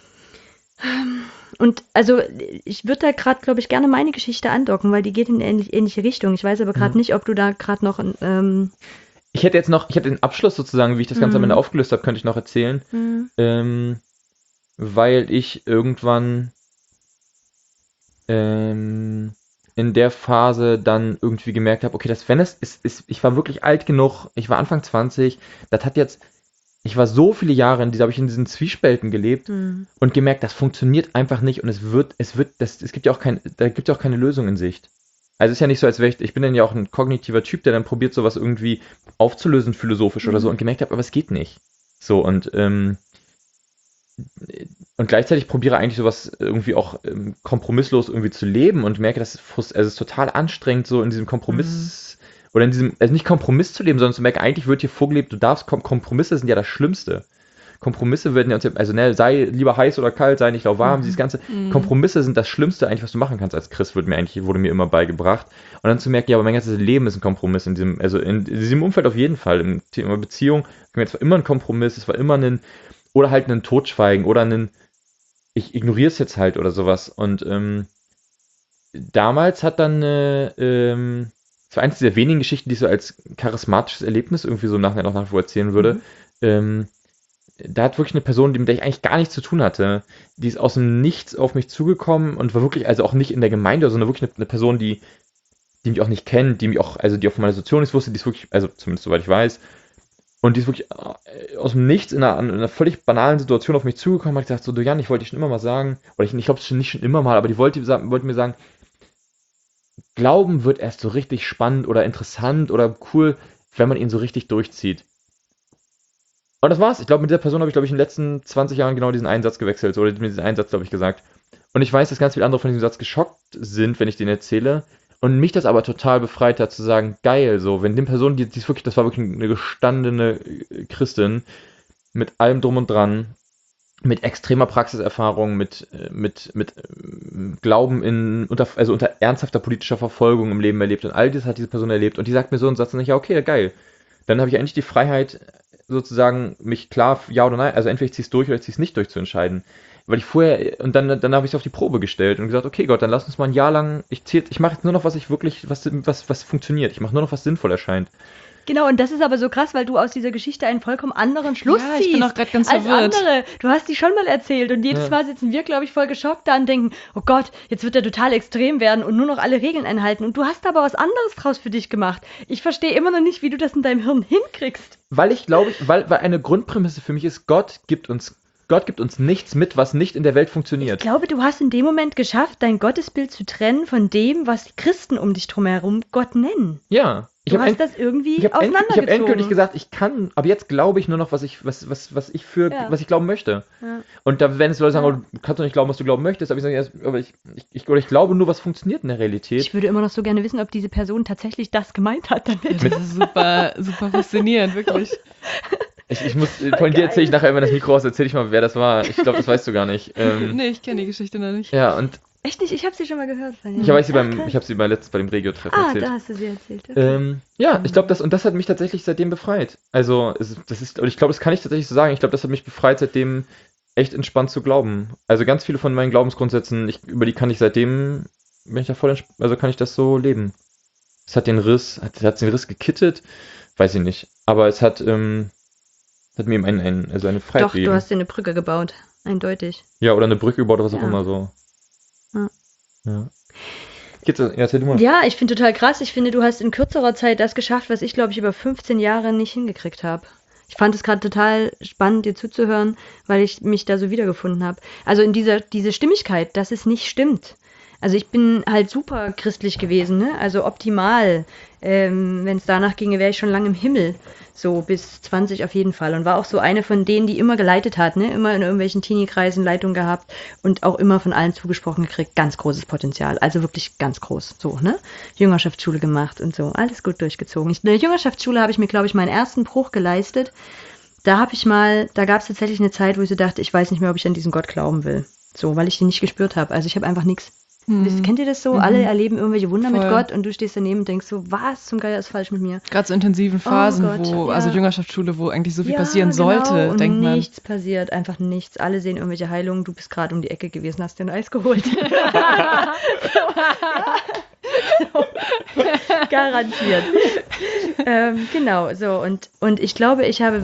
S3: Und also ich würde da gerade, glaube ich, gerne meine Geschichte andocken, weil die geht in eine ähnliche Richtung. Ich weiß aber gerade nicht, ob du da gerade noch...
S1: Ich hätte den Abschluss sozusagen, wie ich das Ganze am Ende aufgelöst habe, könnte ich noch erzählen. Weil ich irgendwann in der Phase dann irgendwie gemerkt habe, okay, ich war wirklich alt genug, ich war Anfang 20, ich war so viele Jahre habe ich in diesen Zwiespälten gelebt und gemerkt, das funktioniert einfach nicht und da gibt ja auch keine Lösung in Sicht. Also es ist ja nicht so, als wäre ich bin dann ja auch ein kognitiver Typ, der dann probiert, sowas irgendwie aufzulösen, philosophisch oder so und gemerkt habe, aber es geht nicht. So und gleichzeitig probiere eigentlich sowas irgendwie auch kompromisslos irgendwie zu leben und merke, es ist total anstrengend, so in diesem Kompromiss oder in diesem, also nicht Kompromiss zu leben, sondern zu merken, eigentlich wird hier vorgelebt, Kompromisse sind ja das Schlimmste. Kompromisse werden ja, also sei lieber heiß oder kalt, sei nicht lauwarm, dieses ganze, Kompromisse sind das Schlimmste eigentlich, was du machen kannst als Christ, wurde mir immer beigebracht. Und dann zu merken, ja, aber mein ganzes Leben ist ein Kompromiss in diesem Umfeld auf jeden Fall, im Thema Beziehung, es war immer ein Kompromiss, es war immer oder halt ein Totschweigen oder ich ignoriere es jetzt halt oder sowas. Und damals hat dann das war eines dieser wenigen Geschichten, die ich so als charismatisches Erlebnis irgendwie so nachher noch nachher erzählen würde. Da hat wirklich eine Person, mit der ich eigentlich gar nichts zu tun hatte, die ist aus dem Nichts auf mich zugekommen und war wirklich, also auch nicht in der Gemeinde, sondern wirklich eine Person, die mich auch nicht kennt, die auch von meiner Situation nicht wusste, die ist wirklich, also zumindest soweit ich weiß, und die ist wirklich aus dem Nichts in einer völlig banalen Situation auf mich zugekommen, hat gesagt, so, du Jan, ich wollte dir schon immer mal sagen, oder ich glaube, es ist nicht schon immer mal, aber die wollte mir sagen, Glauben wird erst so richtig spannend oder interessant oder cool, wenn man ihn so richtig durchzieht. Und das war's. Ich glaube, mit dieser Person habe ich, in den letzten 20 Jahren genau diesen einen Satz gewechselt oder mir diesen einen Satz, glaube ich, gesagt. Und ich weiß, dass ganz viele andere von diesem Satz geschockt sind, wenn ich den erzähle. Und mich das aber total befreit hat, zu sagen, geil, so, wenn die Person, das war wirklich eine gestandene Christin, mit allem drum und dran, mit extremer Praxiserfahrung, mit Glauben unter ernsthafter politischer Verfolgung im Leben erlebt und all das hat diese Person erlebt und die sagt mir so einen Satz und ich, ja, okay, geil. Dann habe ich eigentlich die Freiheit, sozusagen, mich klar, ja oder nein, also entweder ich ziehe es durch oder ich ziehe es nicht durch zu entscheiden. Weil und dann habe ich es auf die Probe gestellt und gesagt, okay Gott, dann lass uns mal ein Jahr lang, ich mache jetzt nur noch, was funktioniert. Ich mache nur noch, was sinnvoll erscheint.
S3: Genau, und das ist aber so krass, weil du aus dieser Geschichte einen vollkommen anderen Schluss
S2: Ja,
S3: ziehst.
S2: ich bin auch gerade ganz
S3: als
S2: verwirrt.
S3: andere. Du hast die schon mal erzählt und jedes
S1: Ja.
S3: Mal sitzen wir, glaube ich, voll geschockt da und denken, oh Gott, jetzt wird er total extrem werden und nur noch alle Regeln einhalten. Und du hast aber was anderes draus für dich gemacht. Ich verstehe immer noch nicht, wie du das in deinem Hirn hinkriegst.
S1: Weil ich glaube, weil eine Grundprämisse für mich ist, Gott gibt uns nichts mit, was nicht in der Welt
S3: Ich
S1: funktioniert.
S3: glaube, du hast in dem Moment geschafft, dein Gottesbild zu trennen von dem, was die Christen um dich drumherum Gott nennen.
S1: Ja.
S3: Du hast das irgendwie
S1: Ich habe
S3: auseinandergezogen.
S1: endgültig gesagt, ich kann, aber jetzt glaube ich nur noch, was ich glauben möchte.
S3: Ja.
S1: Und da werden es Leute sagen,
S3: Ja.
S1: oh, du kannst doch nicht glauben, was du glauben möchtest, aber ich glaube nur, was funktioniert in der Realität.
S3: Ich würde immer noch so gerne wissen, ob diese Person tatsächlich das gemeint hat damit.
S2: Das ist super, super faszinierend, wirklich.
S1: Ich muss, von dir erzähle ich nachher, wenn das Mikro aus, erzähle ich mal, wer das war. Ich glaube, das weißt du gar nicht.
S2: Nee, ich kenne die Geschichte noch nicht.
S1: Ja, und
S3: Echt nicht? Ich habe sie schon mal gehört.
S1: ich habe sie letztens bei dem Regio-Treffen
S3: Ah,
S1: erzählt.
S3: da hast du sie erzählt. Okay.
S1: Ja, ich glaube, das hat mich tatsächlich seitdem befreit. Also, und ich glaube, das kann ich tatsächlich so sagen. Ich glaube, das hat mich befreit, seitdem echt entspannt zu glauben. Also ganz viele von meinen Glaubensgrundsätzen, über die kann ich seitdem, bin ich da also kann ich das so leben. Es hat den Riss gekittet, weiß ich nicht. Aber es hat mir eben eine Freiheit
S3: Doch, du
S1: gegeben.
S3: hast dir eine Brücke gebaut. Eindeutig.
S1: Ja, oder eine Brücke gebaut oder was auch
S3: Ja.
S1: immer so.
S3: Ja.
S1: Ja. Erzähl du mal.
S3: Ja, ich finde total krass. Ich finde, du hast in kürzerer Zeit das geschafft, was ich, glaube ich, über 15 Jahre nicht hingekriegt habe. Ich fand es gerade total spannend, dir zuzuhören, weil ich mich da so wiedergefunden habe. Also in diese Stimmigkeit, dass es nicht stimmt. Also ich bin halt super christlich gewesen, ne? Also optimal. Wenn es danach ginge, wäre ich schon lange im Himmel. So bis 20 auf jeden Fall. Und war auch so eine von denen, die immer geleitet hat, ne? Immer in irgendwelchen Teenie-Kreisen Leitung gehabt und auch immer von allen zugesprochen gekriegt. Ganz großes Potenzial. Also wirklich ganz groß. So, ne? Jüngerschaftsschule gemacht und so. Alles gut durchgezogen. In der Jüngerschaftsschule habe ich mir, glaube ich, meinen ersten Bruch geleistet. Da gab es tatsächlich eine Zeit, wo ich so dachte, ich weiß nicht mehr, ob ich an diesen Gott glauben will. So, weil ich den nicht gespürt habe. Also ich habe einfach nichts. Kennt ihr das so?
S2: Mhm.
S3: Alle erleben irgendwelche Wunder mit
S2: Voll.
S3: Gott und du stehst daneben und denkst so, was zum Geier ist falsch mit mir?
S2: Gerade so intensiven Phasen,
S3: Gott, ja.
S2: also Jüngerschaftsschule, wo eigentlich so viel
S3: Ja,
S2: passieren
S3: genau.
S2: sollte,
S3: und
S2: denkt man.
S3: nichts passiert, einfach nichts. Alle sehen irgendwelche Heilungen, du bist gerade um die Ecke gewesen, hast dir ein Eis geholt. Garantiert. Genau, so. Und ich glaube, ich habe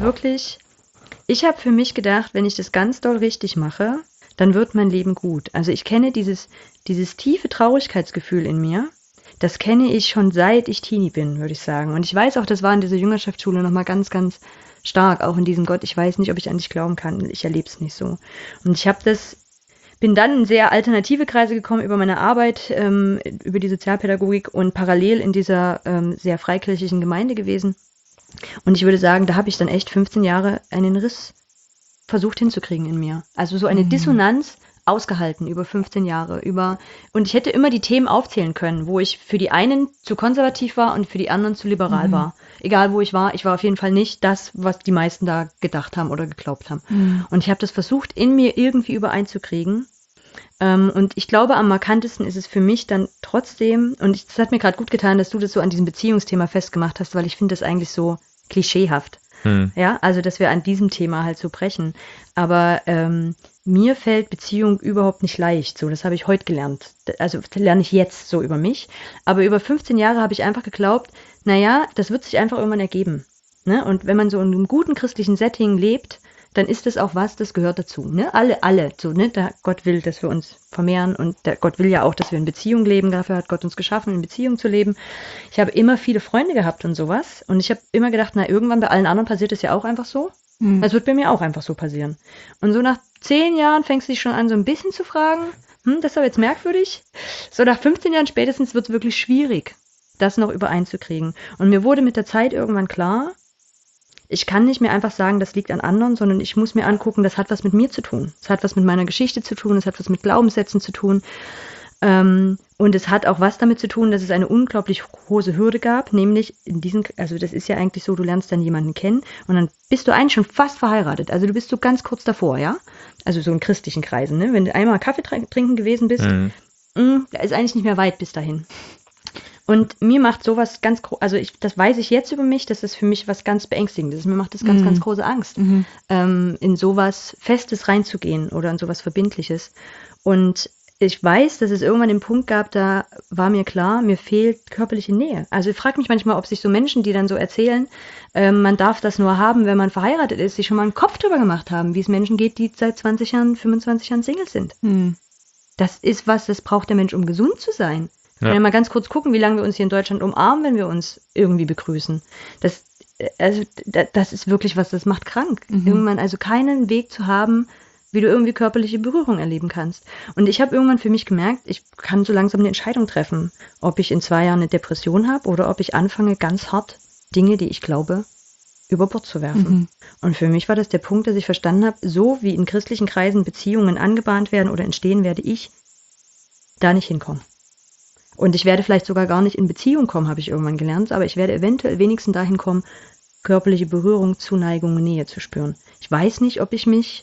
S3: für mich gedacht, wenn ich das ganz doll richtig mache, dann wird mein Leben gut. Also ich kenne dieses tiefe Traurigkeitsgefühl in mir, das kenne ich schon seit ich Teenie bin, würde ich sagen. Und ich weiß auch, das war in dieser Jüngerschaftsschule nochmal ganz, ganz stark, auch in diesem Gott, ich weiß nicht, ob ich an dich glauben kann, ich erlebe es nicht so. Und ich bin dann in sehr alternative Kreise gekommen über meine Arbeit, über die Sozialpädagogik und parallel in dieser sehr freikirchlichen Gemeinde gewesen. Und ich würde sagen, da habe ich dann echt 15 Jahre einen Riss versucht hinzukriegen in mir. Also so eine Dissonanz ausgehalten über 15 Jahre. Und ich hätte immer die Themen aufzählen können, wo ich für die einen zu konservativ war und für die anderen zu liberal war. Egal wo ich war auf jeden Fall nicht das, was die meisten da gedacht haben oder geglaubt haben. Und ich habe das versucht, in mir irgendwie übereinzukriegen. Und ich glaube, am markantesten ist es für mich dann trotzdem, und es hat mir gerade gut getan, dass du das so an diesem Beziehungsthema festgemacht hast, weil ich finde das eigentlich so klischeehaft. Ja, also dass wir an diesem Thema halt so brechen. Aber mir fällt Beziehung überhaupt nicht leicht. So, das habe ich heute gelernt. Also lerne ich jetzt so über mich. Aber über 15 Jahre habe ich einfach geglaubt, naja, das wird sich einfach irgendwann ergeben. Ne? Und wenn man so in einem guten christlichen Setting lebt, dann ist das auch was, das gehört dazu. Ne? Alle. So, ne? Gott will, dass wir uns vermehren und Gott will ja auch, dass wir in Beziehung leben. Dafür hat Gott uns geschaffen, in Beziehung zu leben. Ich habe immer viele Freunde gehabt und sowas. Und ich habe immer gedacht, na, irgendwann bei allen anderen passiert es ja auch einfach so. Das wird bei mir auch einfach so passieren. Und so nach 10 Jahren fängst du dich schon an, so ein bisschen zu fragen, das ist aber jetzt merkwürdig. So nach 15 Jahren spätestens wird es wirklich schwierig, das noch übereinzukriegen. Und mir wurde mit der Zeit irgendwann klar, ich kann nicht mehr einfach sagen, das liegt an anderen, sondern ich muss mir angucken, das hat was mit mir zu tun. Das hat was mit meiner Geschichte zu tun, das hat was mit Glaubenssätzen zu tun. Und es hat auch was damit zu tun, dass es eine unglaublich hohe Hürde gab, nämlich also das ist ja eigentlich so, du lernst dann jemanden kennen und dann bist du eigentlich schon fast verheiratet. Also du bist so ganz kurz davor, ja? Also so in christlichen Kreisen, ne? Wenn du einmal Kaffee trinken gewesen bist, da ist eigentlich nicht mehr weit bis dahin. Und mir macht sowas das weiß ich jetzt über mich, das ist für mich was ganz Beängstigendes. Mir macht das ganz, ganz große Angst, in sowas Festes reinzugehen oder in sowas Verbindliches. Und ich weiß, dass es irgendwann den Punkt gab, da war mir klar, mir fehlt körperliche Nähe. Also ich frage mich manchmal, ob sich so Menschen, die dann so erzählen, man darf das nur haben, wenn man verheiratet ist, sich schon mal einen Kopf drüber gemacht haben, wie es Menschen geht, die seit 20 Jahren, 25 Jahren Single sind. Das ist was, das braucht der Mensch, um gesund zu sein.
S1: Ja.
S3: Wenn wir mal ganz kurz gucken, wie lange wir uns hier in Deutschland umarmen, wenn wir uns irgendwie begrüßen. Das ist wirklich was, das macht krank. Irgendwann also keinen Weg zu haben, wie du irgendwie körperliche Berührung erleben kannst. Und ich habe irgendwann für mich gemerkt, ich kann so langsam eine Entscheidung treffen, ob ich in 2 Jahren eine Depression habe oder ob ich anfange, ganz hart Dinge, die ich glaube, über Bord zu werfen. Und für mich war das der Punkt, dass ich verstanden habe, so wie in christlichen Kreisen Beziehungen angebahnt werden oder entstehen, werde ich da nicht hinkommen. Und ich werde vielleicht sogar gar nicht in Beziehung kommen, habe ich irgendwann gelernt, aber ich werde eventuell wenigstens dahin kommen, körperliche Berührung, Zuneigung, Nähe zu spüren. Ich weiß nicht, ob ich mich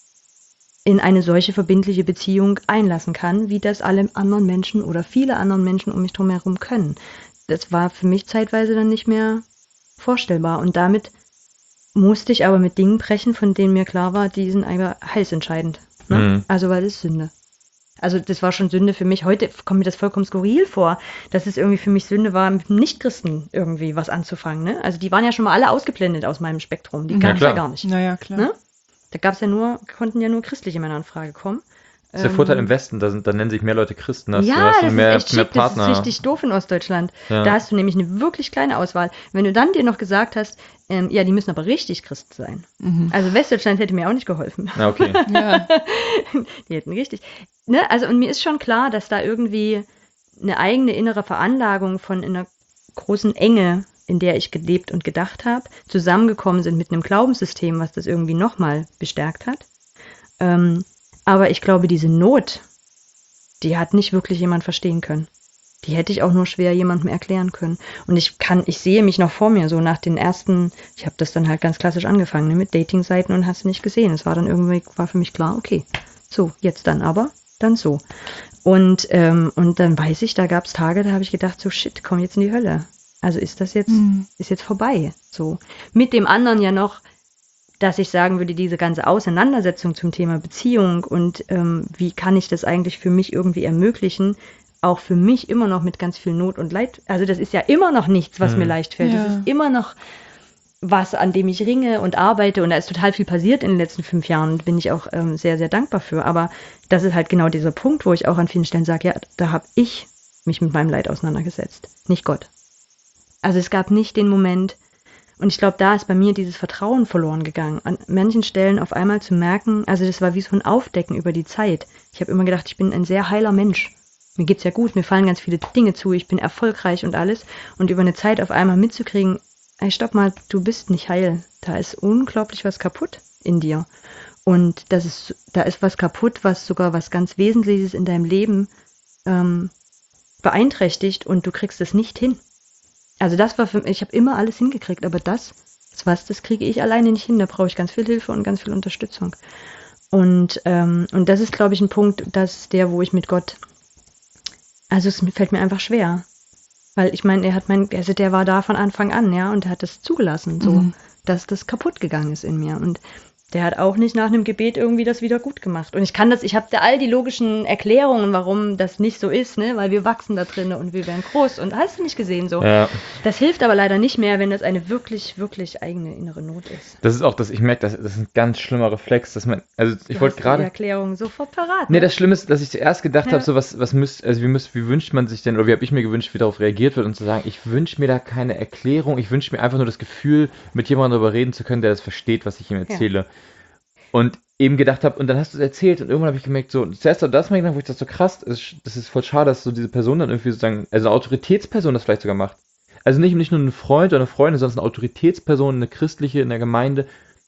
S3: in eine solche verbindliche Beziehung einlassen kann, wie das alle anderen Menschen oder viele anderen Menschen um mich drum herum können. Das war für mich zeitweise dann nicht mehr vorstellbar. Und damit musste ich aber mit Dingen brechen, von denen mir klar war, die sind einfach heilsentscheidend. Ne? Also weil das ist Sünde. Also das war schon Sünde für mich. Heute kommt mir das vollkommen skurril vor, dass es irgendwie für mich Sünde war, mit Nichtchristen irgendwie was anzufangen. Ne? Also die waren ja schon mal alle ausgeblendet aus meinem Spektrum. Die gab es ja gar nicht.
S2: Naja, klar.
S3: Ne? Da konnten ja nur christliche Männer in Frage kommen.
S1: Das ist der Vorteil im Westen, da nennen sich mehr Leute Christen, hast
S3: ja,
S1: du hast
S3: das
S1: mehr,
S3: ist echt
S1: mehr
S3: schick,
S1: Partner.
S3: das ist richtig doof in Ostdeutschland.
S1: Ja.
S3: Da hast du nämlich eine wirklich kleine Auswahl. Wenn du dann dir noch gesagt hast, ja, die müssen aber richtig Christ sein. Also Westdeutschland hätte mir auch nicht geholfen.
S1: Ja, okay.
S2: Ja.
S3: Die hätten richtig. Ne? Also und mir ist schon klar, dass da irgendwie eine eigene innere Veranlagung von einer großen Enge, in der ich gelebt und gedacht habe, zusammengekommen sind mit einem Glaubenssystem, was das irgendwie nochmal bestärkt hat. Aber ich glaube, diese Not, die hat nicht wirklich jemand verstehen können. Die hätte ich auch nur schwer jemandem erklären können. Und ich sehe mich noch vor mir, so nach den ersten, ich habe das dann halt ganz klassisch angefangen, ne, mit Dating-Seiten und hast nicht gesehen. Es war dann irgendwie, war für mich klar, okay, so, jetzt dann aber, dann so. Und dann weiß ich, da gab es Tage, da habe ich gedacht, so shit, komm jetzt in die Hölle. Also ist das jetzt, ist jetzt vorbei. So. Mit dem anderen ja noch, dass ich sagen würde, diese ganze Auseinandersetzung zum Thema Beziehung und wie kann ich das eigentlich für mich irgendwie ermöglichen, auch für mich immer noch mit ganz viel Not und Leid. Also das ist ja immer noch nichts, was mir leicht fällt.
S2: Ja.
S3: Das ist immer noch was, an dem ich ringe und arbeite. Und da ist total viel passiert in den letzten 5 Jahren. Bin ich auch sehr, sehr dankbar für. Aber das ist halt genau dieser Punkt, wo ich auch an vielen Stellen sage, ja, da habe ich mich mit meinem Leid auseinandergesetzt, nicht Gott. Also es gab nicht den Moment, und ich glaube, da ist bei mir dieses Vertrauen verloren gegangen. An manchen Stellen auf einmal zu merken, also das war wie so ein Aufdecken über die Zeit. Ich habe immer gedacht, ich bin ein sehr heiler Mensch. Mir geht's ja gut, mir fallen ganz viele Dinge zu, ich bin erfolgreich und alles. Und über eine Zeit auf einmal mitzukriegen, ey, stopp mal, du bist nicht heil. Da ist unglaublich was kaputt in dir. Und da ist was kaputt, was sogar was ganz Wesentliches in deinem Leben beeinträchtigt und du kriegst es nicht hin. Also das war für mich, ich habe immer alles hingekriegt, aber das kriege ich alleine nicht hin. Da brauche ich ganz viel Hilfe und ganz viel Unterstützung. Und das ist, glaube ich, ein Punkt, wo ich mit Gott, also es fällt mir einfach schwer. Weil ich meine, der war da von Anfang an, ja, und er hat das zugelassen, so, dass das kaputt gegangen ist in mir. Und der hat auch nicht nach einem Gebet irgendwie das wieder gut gemacht. Und ich habe da all die logischen Erklärungen, warum das nicht so ist, ne, weil wir wachsen da drin und wir werden groß und hast du nicht gesehen, so.
S1: Ja.
S3: Das hilft aber leider nicht mehr, wenn das eine wirklich, wirklich eigene innere Not ist.
S1: Das ist auch ich merke, das ist ein ganz schlimmer Reflex, dass man, also ich wollte gerade.
S3: Die Erklärung sofort parat.
S1: Nee,
S3: Ne?
S1: das Schlimme ist, dass ich zuerst gedacht habe, so wie wünscht man sich denn, oder wie habe ich mir gewünscht, wie darauf reagiert wird und zu sagen, ich wünsche mir da keine Erklärung, ich wünsche mir einfach nur das Gefühl, mit jemandem darüber reden zu können, der das versteht, was ich ihm erzähle. Ja. Und eben gedacht habe, und dann hast du es erzählt und irgendwann habe ich gemerkt, so, zuerst das mal gedacht, wo ich das so krass, das ist voll schade, dass so diese Person dann irgendwie sozusagen, also eine Autoritätsperson das vielleicht sogar macht. Also nicht nur ein Freund oder eine Freundin, sondern eine Autoritätsperson, eine christliche in der Gemeinde,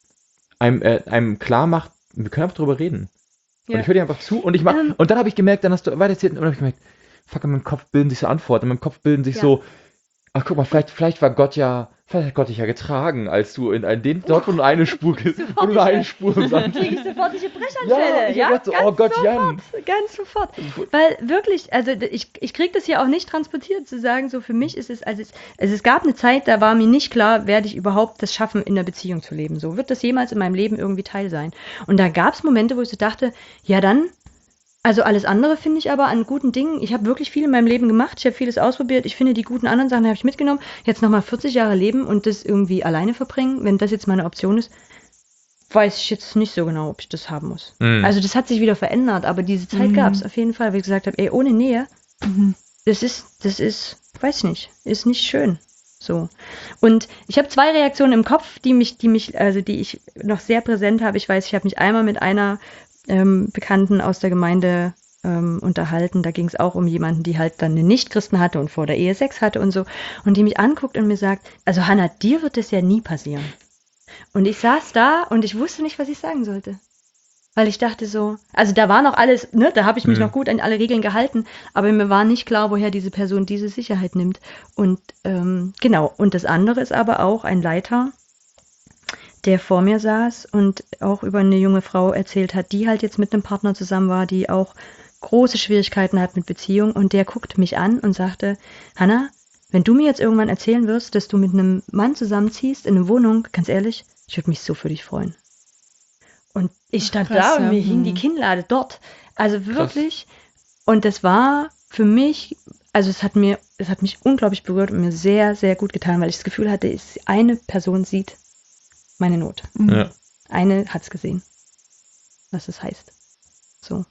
S1: einem klar macht, wir können einfach drüber reden. Ja. Und ich höre dir einfach zu und ich mach, und dann habe ich gemerkt, dann hast du weiter erzählt und dann habe ich gemerkt, fuck, in meinem Kopf bilden sich so Antworten, in meinem Kopf bilden sich so, ach guck mal, vielleicht hat Gott dich ja getragen, als du dort, wo du eine Spur kriege ich
S3: sofortige Brechanfälle.
S1: Ja, dachte so, oh Gott,
S3: sofort,
S1: Jan.
S3: Ganz sofort. Weil wirklich, also ich kriege das hier auch nicht transportiert, zu sagen, so für mich ist es, also es gab eine Zeit, da war mir nicht klar, werde ich überhaupt das schaffen, in einer Beziehung zu leben. So wird das jemals in meinem Leben irgendwie Teil sein. Und da gab es Momente, wo ich so dachte, ja dann Also alles andere finde ich aber an guten Dingen. Ich habe wirklich viel in meinem Leben gemacht. Ich habe vieles ausprobiert. Ich finde, die guten anderen Sachen habe ich mitgenommen. Jetzt nochmal 40 Jahre leben und das irgendwie alleine verbringen, wenn das jetzt meine Option ist, weiß ich jetzt nicht so genau, ob ich das haben muss.
S1: Mhm.
S3: Also das hat sich wieder verändert, aber diese Zeit gab es auf jeden Fall, weil ich gesagt habe, ey, ohne Nähe, das ist, weiß ich nicht, ist nicht schön. So. Und ich habe 2 Reaktionen im Kopf, die ich noch sehr präsent habe. Ich weiß, ich habe mich einmal mit einer Bekannten aus der Gemeinde unterhalten. Da ging es auch um jemanden, die halt dann einen Nichtchristen hatte und vor der Ehe Sex hatte und so. Und die mich anguckt und mir sagt, also Hannah, dir wird das ja nie passieren. Und ich saß da und ich wusste nicht, was ich sagen sollte. Weil ich dachte so, also da war noch alles, ne, da habe ich mich noch gut an alle Regeln gehalten, aber mir war nicht klar, woher diese Person diese Sicherheit nimmt. Und genau, und das andere ist aber auch ein Leiter, der vor mir saß und auch über eine junge Frau erzählt hat, die halt jetzt mit einem Partner zusammen war, die auch große Schwierigkeiten hat mit Beziehung. Und der guckte mich an und sagte, Hannah, wenn du mir jetzt irgendwann erzählen wirst, dass du mit einem Mann zusammenziehst in eine Wohnung, ganz ehrlich, ich würde mich so für dich freuen. Und ich stand
S2: krass,
S3: da und
S2: ja.
S3: mir hing die Kinnlade dort. Also wirklich. Und das war für mich, also es hat mich unglaublich berührt und mir sehr, sehr gut getan, weil ich das Gefühl hatte, eine Person sieht meine Not.
S1: Ja.
S3: Eine hat es gesehen, was es heißt. So.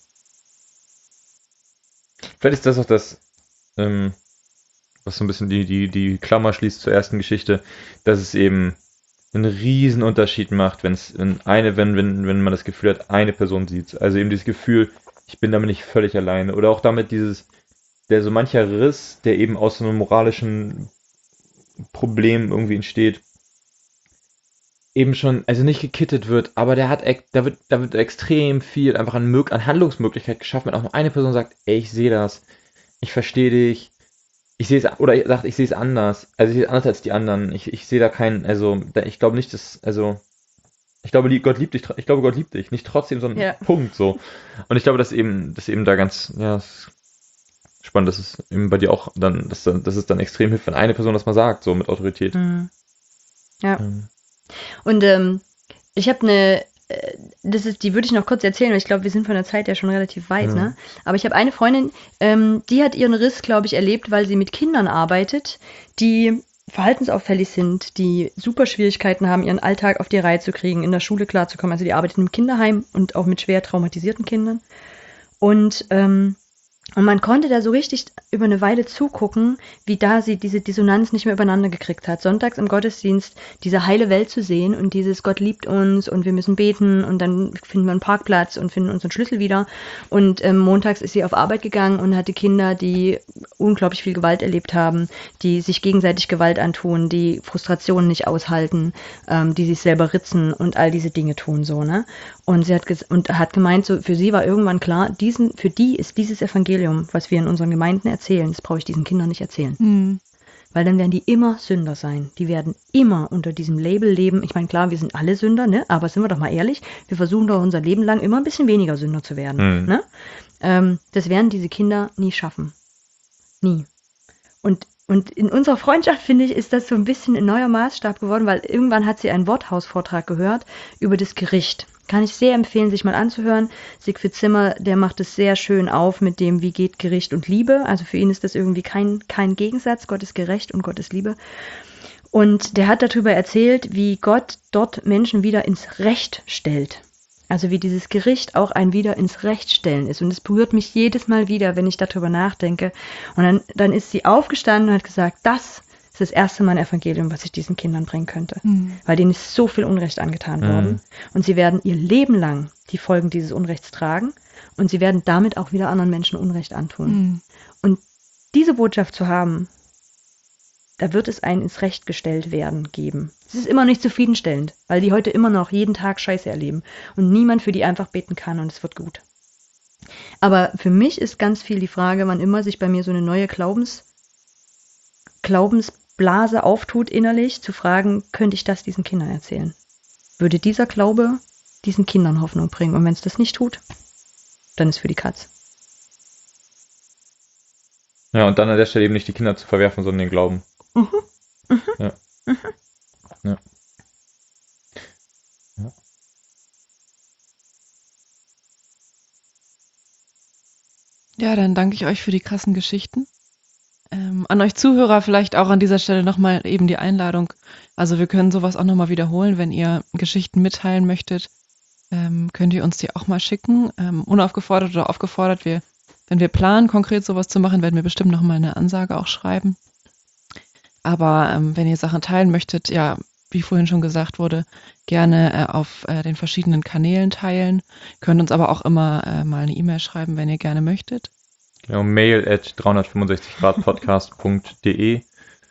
S1: Vielleicht ist das auch das, was so ein bisschen die Klammer schließt zur ersten Geschichte, dass es eben einen riesen Unterschied macht, wenn man das Gefühl hat, eine Person sieht. Also eben dieses Gefühl, ich bin damit nicht völlig alleine. Oder auch damit der so mancher Riss, der eben aus so einem moralischen Problem irgendwie entsteht, eben schon, also nicht gekittet wird, aber da wird extrem viel einfach an Handlungsmöglichkeit geschaffen, wenn auch nur eine Person sagt, ey, ich sehe das, ich verstehe dich, ich sehe es, oder sagt, ich sehe es anders, also ich sehe es anders als die anderen, ich sehe da keinen, ich glaube nicht, ich glaube, Gott liebt dich, nicht trotzdem so ein
S3: Ja.
S1: Punkt, so. Und ich glaube, dass eben da ganz, ja, es ist spannend, dass es eben bei dir auch dann, dass es dann extrem hilft, wenn eine Person das mal sagt, so mit Autorität.
S3: Ja.
S1: Ähm,
S3: Und ich habe die würde ich noch kurz erzählen, weil ich glaube, wir sind von der Zeit ja schon relativ weit,
S1: Ja.
S3: ne? Aber ich habe eine Freundin, die hat ihren Riss, glaube ich, erlebt, weil sie mit Kindern arbeitet, die verhaltensauffällig sind, die super Schwierigkeiten haben, ihren Alltag auf die Reihe zu kriegen, in der Schule klarzukommen. Also die arbeitet im Kinderheim und auch mit schwer traumatisierten Kindern. Und man konnte da so richtig über eine Weile zugucken, wie da sie diese Dissonanz nicht mehr übereinander gekriegt hat. Sonntags im Gottesdienst diese heile Welt zu sehen und dieses Gott liebt uns und wir müssen beten und dann finden wir einen Parkplatz und finden unseren Schlüssel wieder. Und montags ist sie auf Arbeit gegangen und hatte Kinder, die unglaublich viel Gewalt erlebt haben, die sich gegenseitig Gewalt antun, die Frustrationen nicht aushalten, die sich selber ritzen und all diese Dinge tun so, ne? Und sie hat gemeint, so für sie war irgendwann klar, für die ist dieses Evangelium, was wir in unseren Gemeinden erzählen, das brauche ich diesen Kindern nicht erzählen. Weil dann werden die immer Sünder sein. Die werden immer unter diesem Label leben. Ich meine, klar, wir sind alle Sünder, ne? Aber sind wir doch mal ehrlich, wir versuchen doch unser Leben lang immer ein bisschen weniger Sünder zu werden. Ne? Das werden diese Kinder nie schaffen. Nie. Und in unserer Freundschaft, finde ich, ist das so ein bisschen ein neuer Maßstab geworden, weil irgendwann hat sie einen Worthausvortrag gehört über das Gericht. Kann ich sehr empfehlen, sich mal anzuhören. Siegfried Zimmer, der macht es sehr schön auf mit dem, wie geht Gericht und Liebe. Also für ihn ist das irgendwie kein Gegensatz. Gott ist gerecht und Gott ist Liebe. Und der hat darüber erzählt, wie Gott dort Menschen wieder ins Recht stellt. Also wie dieses Gericht auch ein wieder ins Recht stellen ist. Und es berührt mich jedes Mal wieder, wenn ich darüber nachdenke. Und dann ist sie aufgestanden und hat gesagt, das ist das erste Mal ein Evangelium, was ich diesen Kindern bringen könnte. Weil denen ist so viel Unrecht angetan worden. Und sie werden ihr Leben lang die Folgen dieses Unrechts tragen. Und sie werden damit auch wieder anderen Menschen Unrecht antun. Und diese Botschaft zu haben, da wird es ein ins Recht gestellt werden geben. Es ist immer nicht zufriedenstellend, weil die heute immer noch jeden Tag Scheiße erleben und niemand für die einfach beten kann und es wird gut. Aber für mich ist ganz viel die Frage, wann immer sich bei mir so eine neue Glaubensblase auftut innerlich, zu fragen, könnte ich das diesen Kindern erzählen? Würde dieser Glaube diesen Kindern Hoffnung bringen? Und wenn es das nicht tut, dann ist für die Katz.
S1: Ja, und dann an der Stelle eben nicht die Kinder zu verwerfen, sondern den Glauben. Ja. Ja. Ja.
S2: Ja, dann danke ich euch für die krassen Geschichten. An euch Zuhörer vielleicht auch an dieser Stelle nochmal eben die Einladung. Also wir können sowas auch nochmal wiederholen, wenn ihr Geschichten mitteilen möchtet. Könnt ihr uns die auch mal schicken, unaufgefordert oder aufgefordert. Wenn wir planen, konkret sowas zu machen, werden wir bestimmt nochmal eine Ansage auch schreiben. Aber wenn ihr Sachen teilen möchtet, ja, wie vorhin schon gesagt wurde, gerne auf den verschiedenen Kanälen teilen. Könnt uns aber auch immer mal eine E-Mail schreiben, wenn ihr gerne möchtet.
S1: Genau, mail@365gradpodcast.de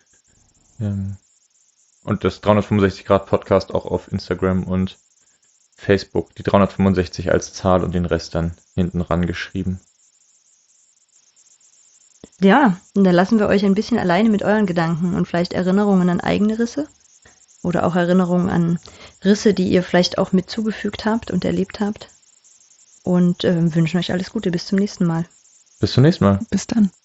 S1: und das 365 Grad Podcast auch auf Instagram und Facebook. Die 365 als Zahl und den Rest dann hinten ran geschrieben.
S3: Ja, und dann lassen wir euch ein bisschen alleine mit euren Gedanken und vielleicht Erinnerungen an eigene Risse oder auch Erinnerungen an Risse, die ihr vielleicht auch mit zugefügt habt und erlebt habt. Und wünschen euch alles Gute. Bis zum nächsten Mal.
S1: Bis zum nächsten Mal.
S2: Bis dann.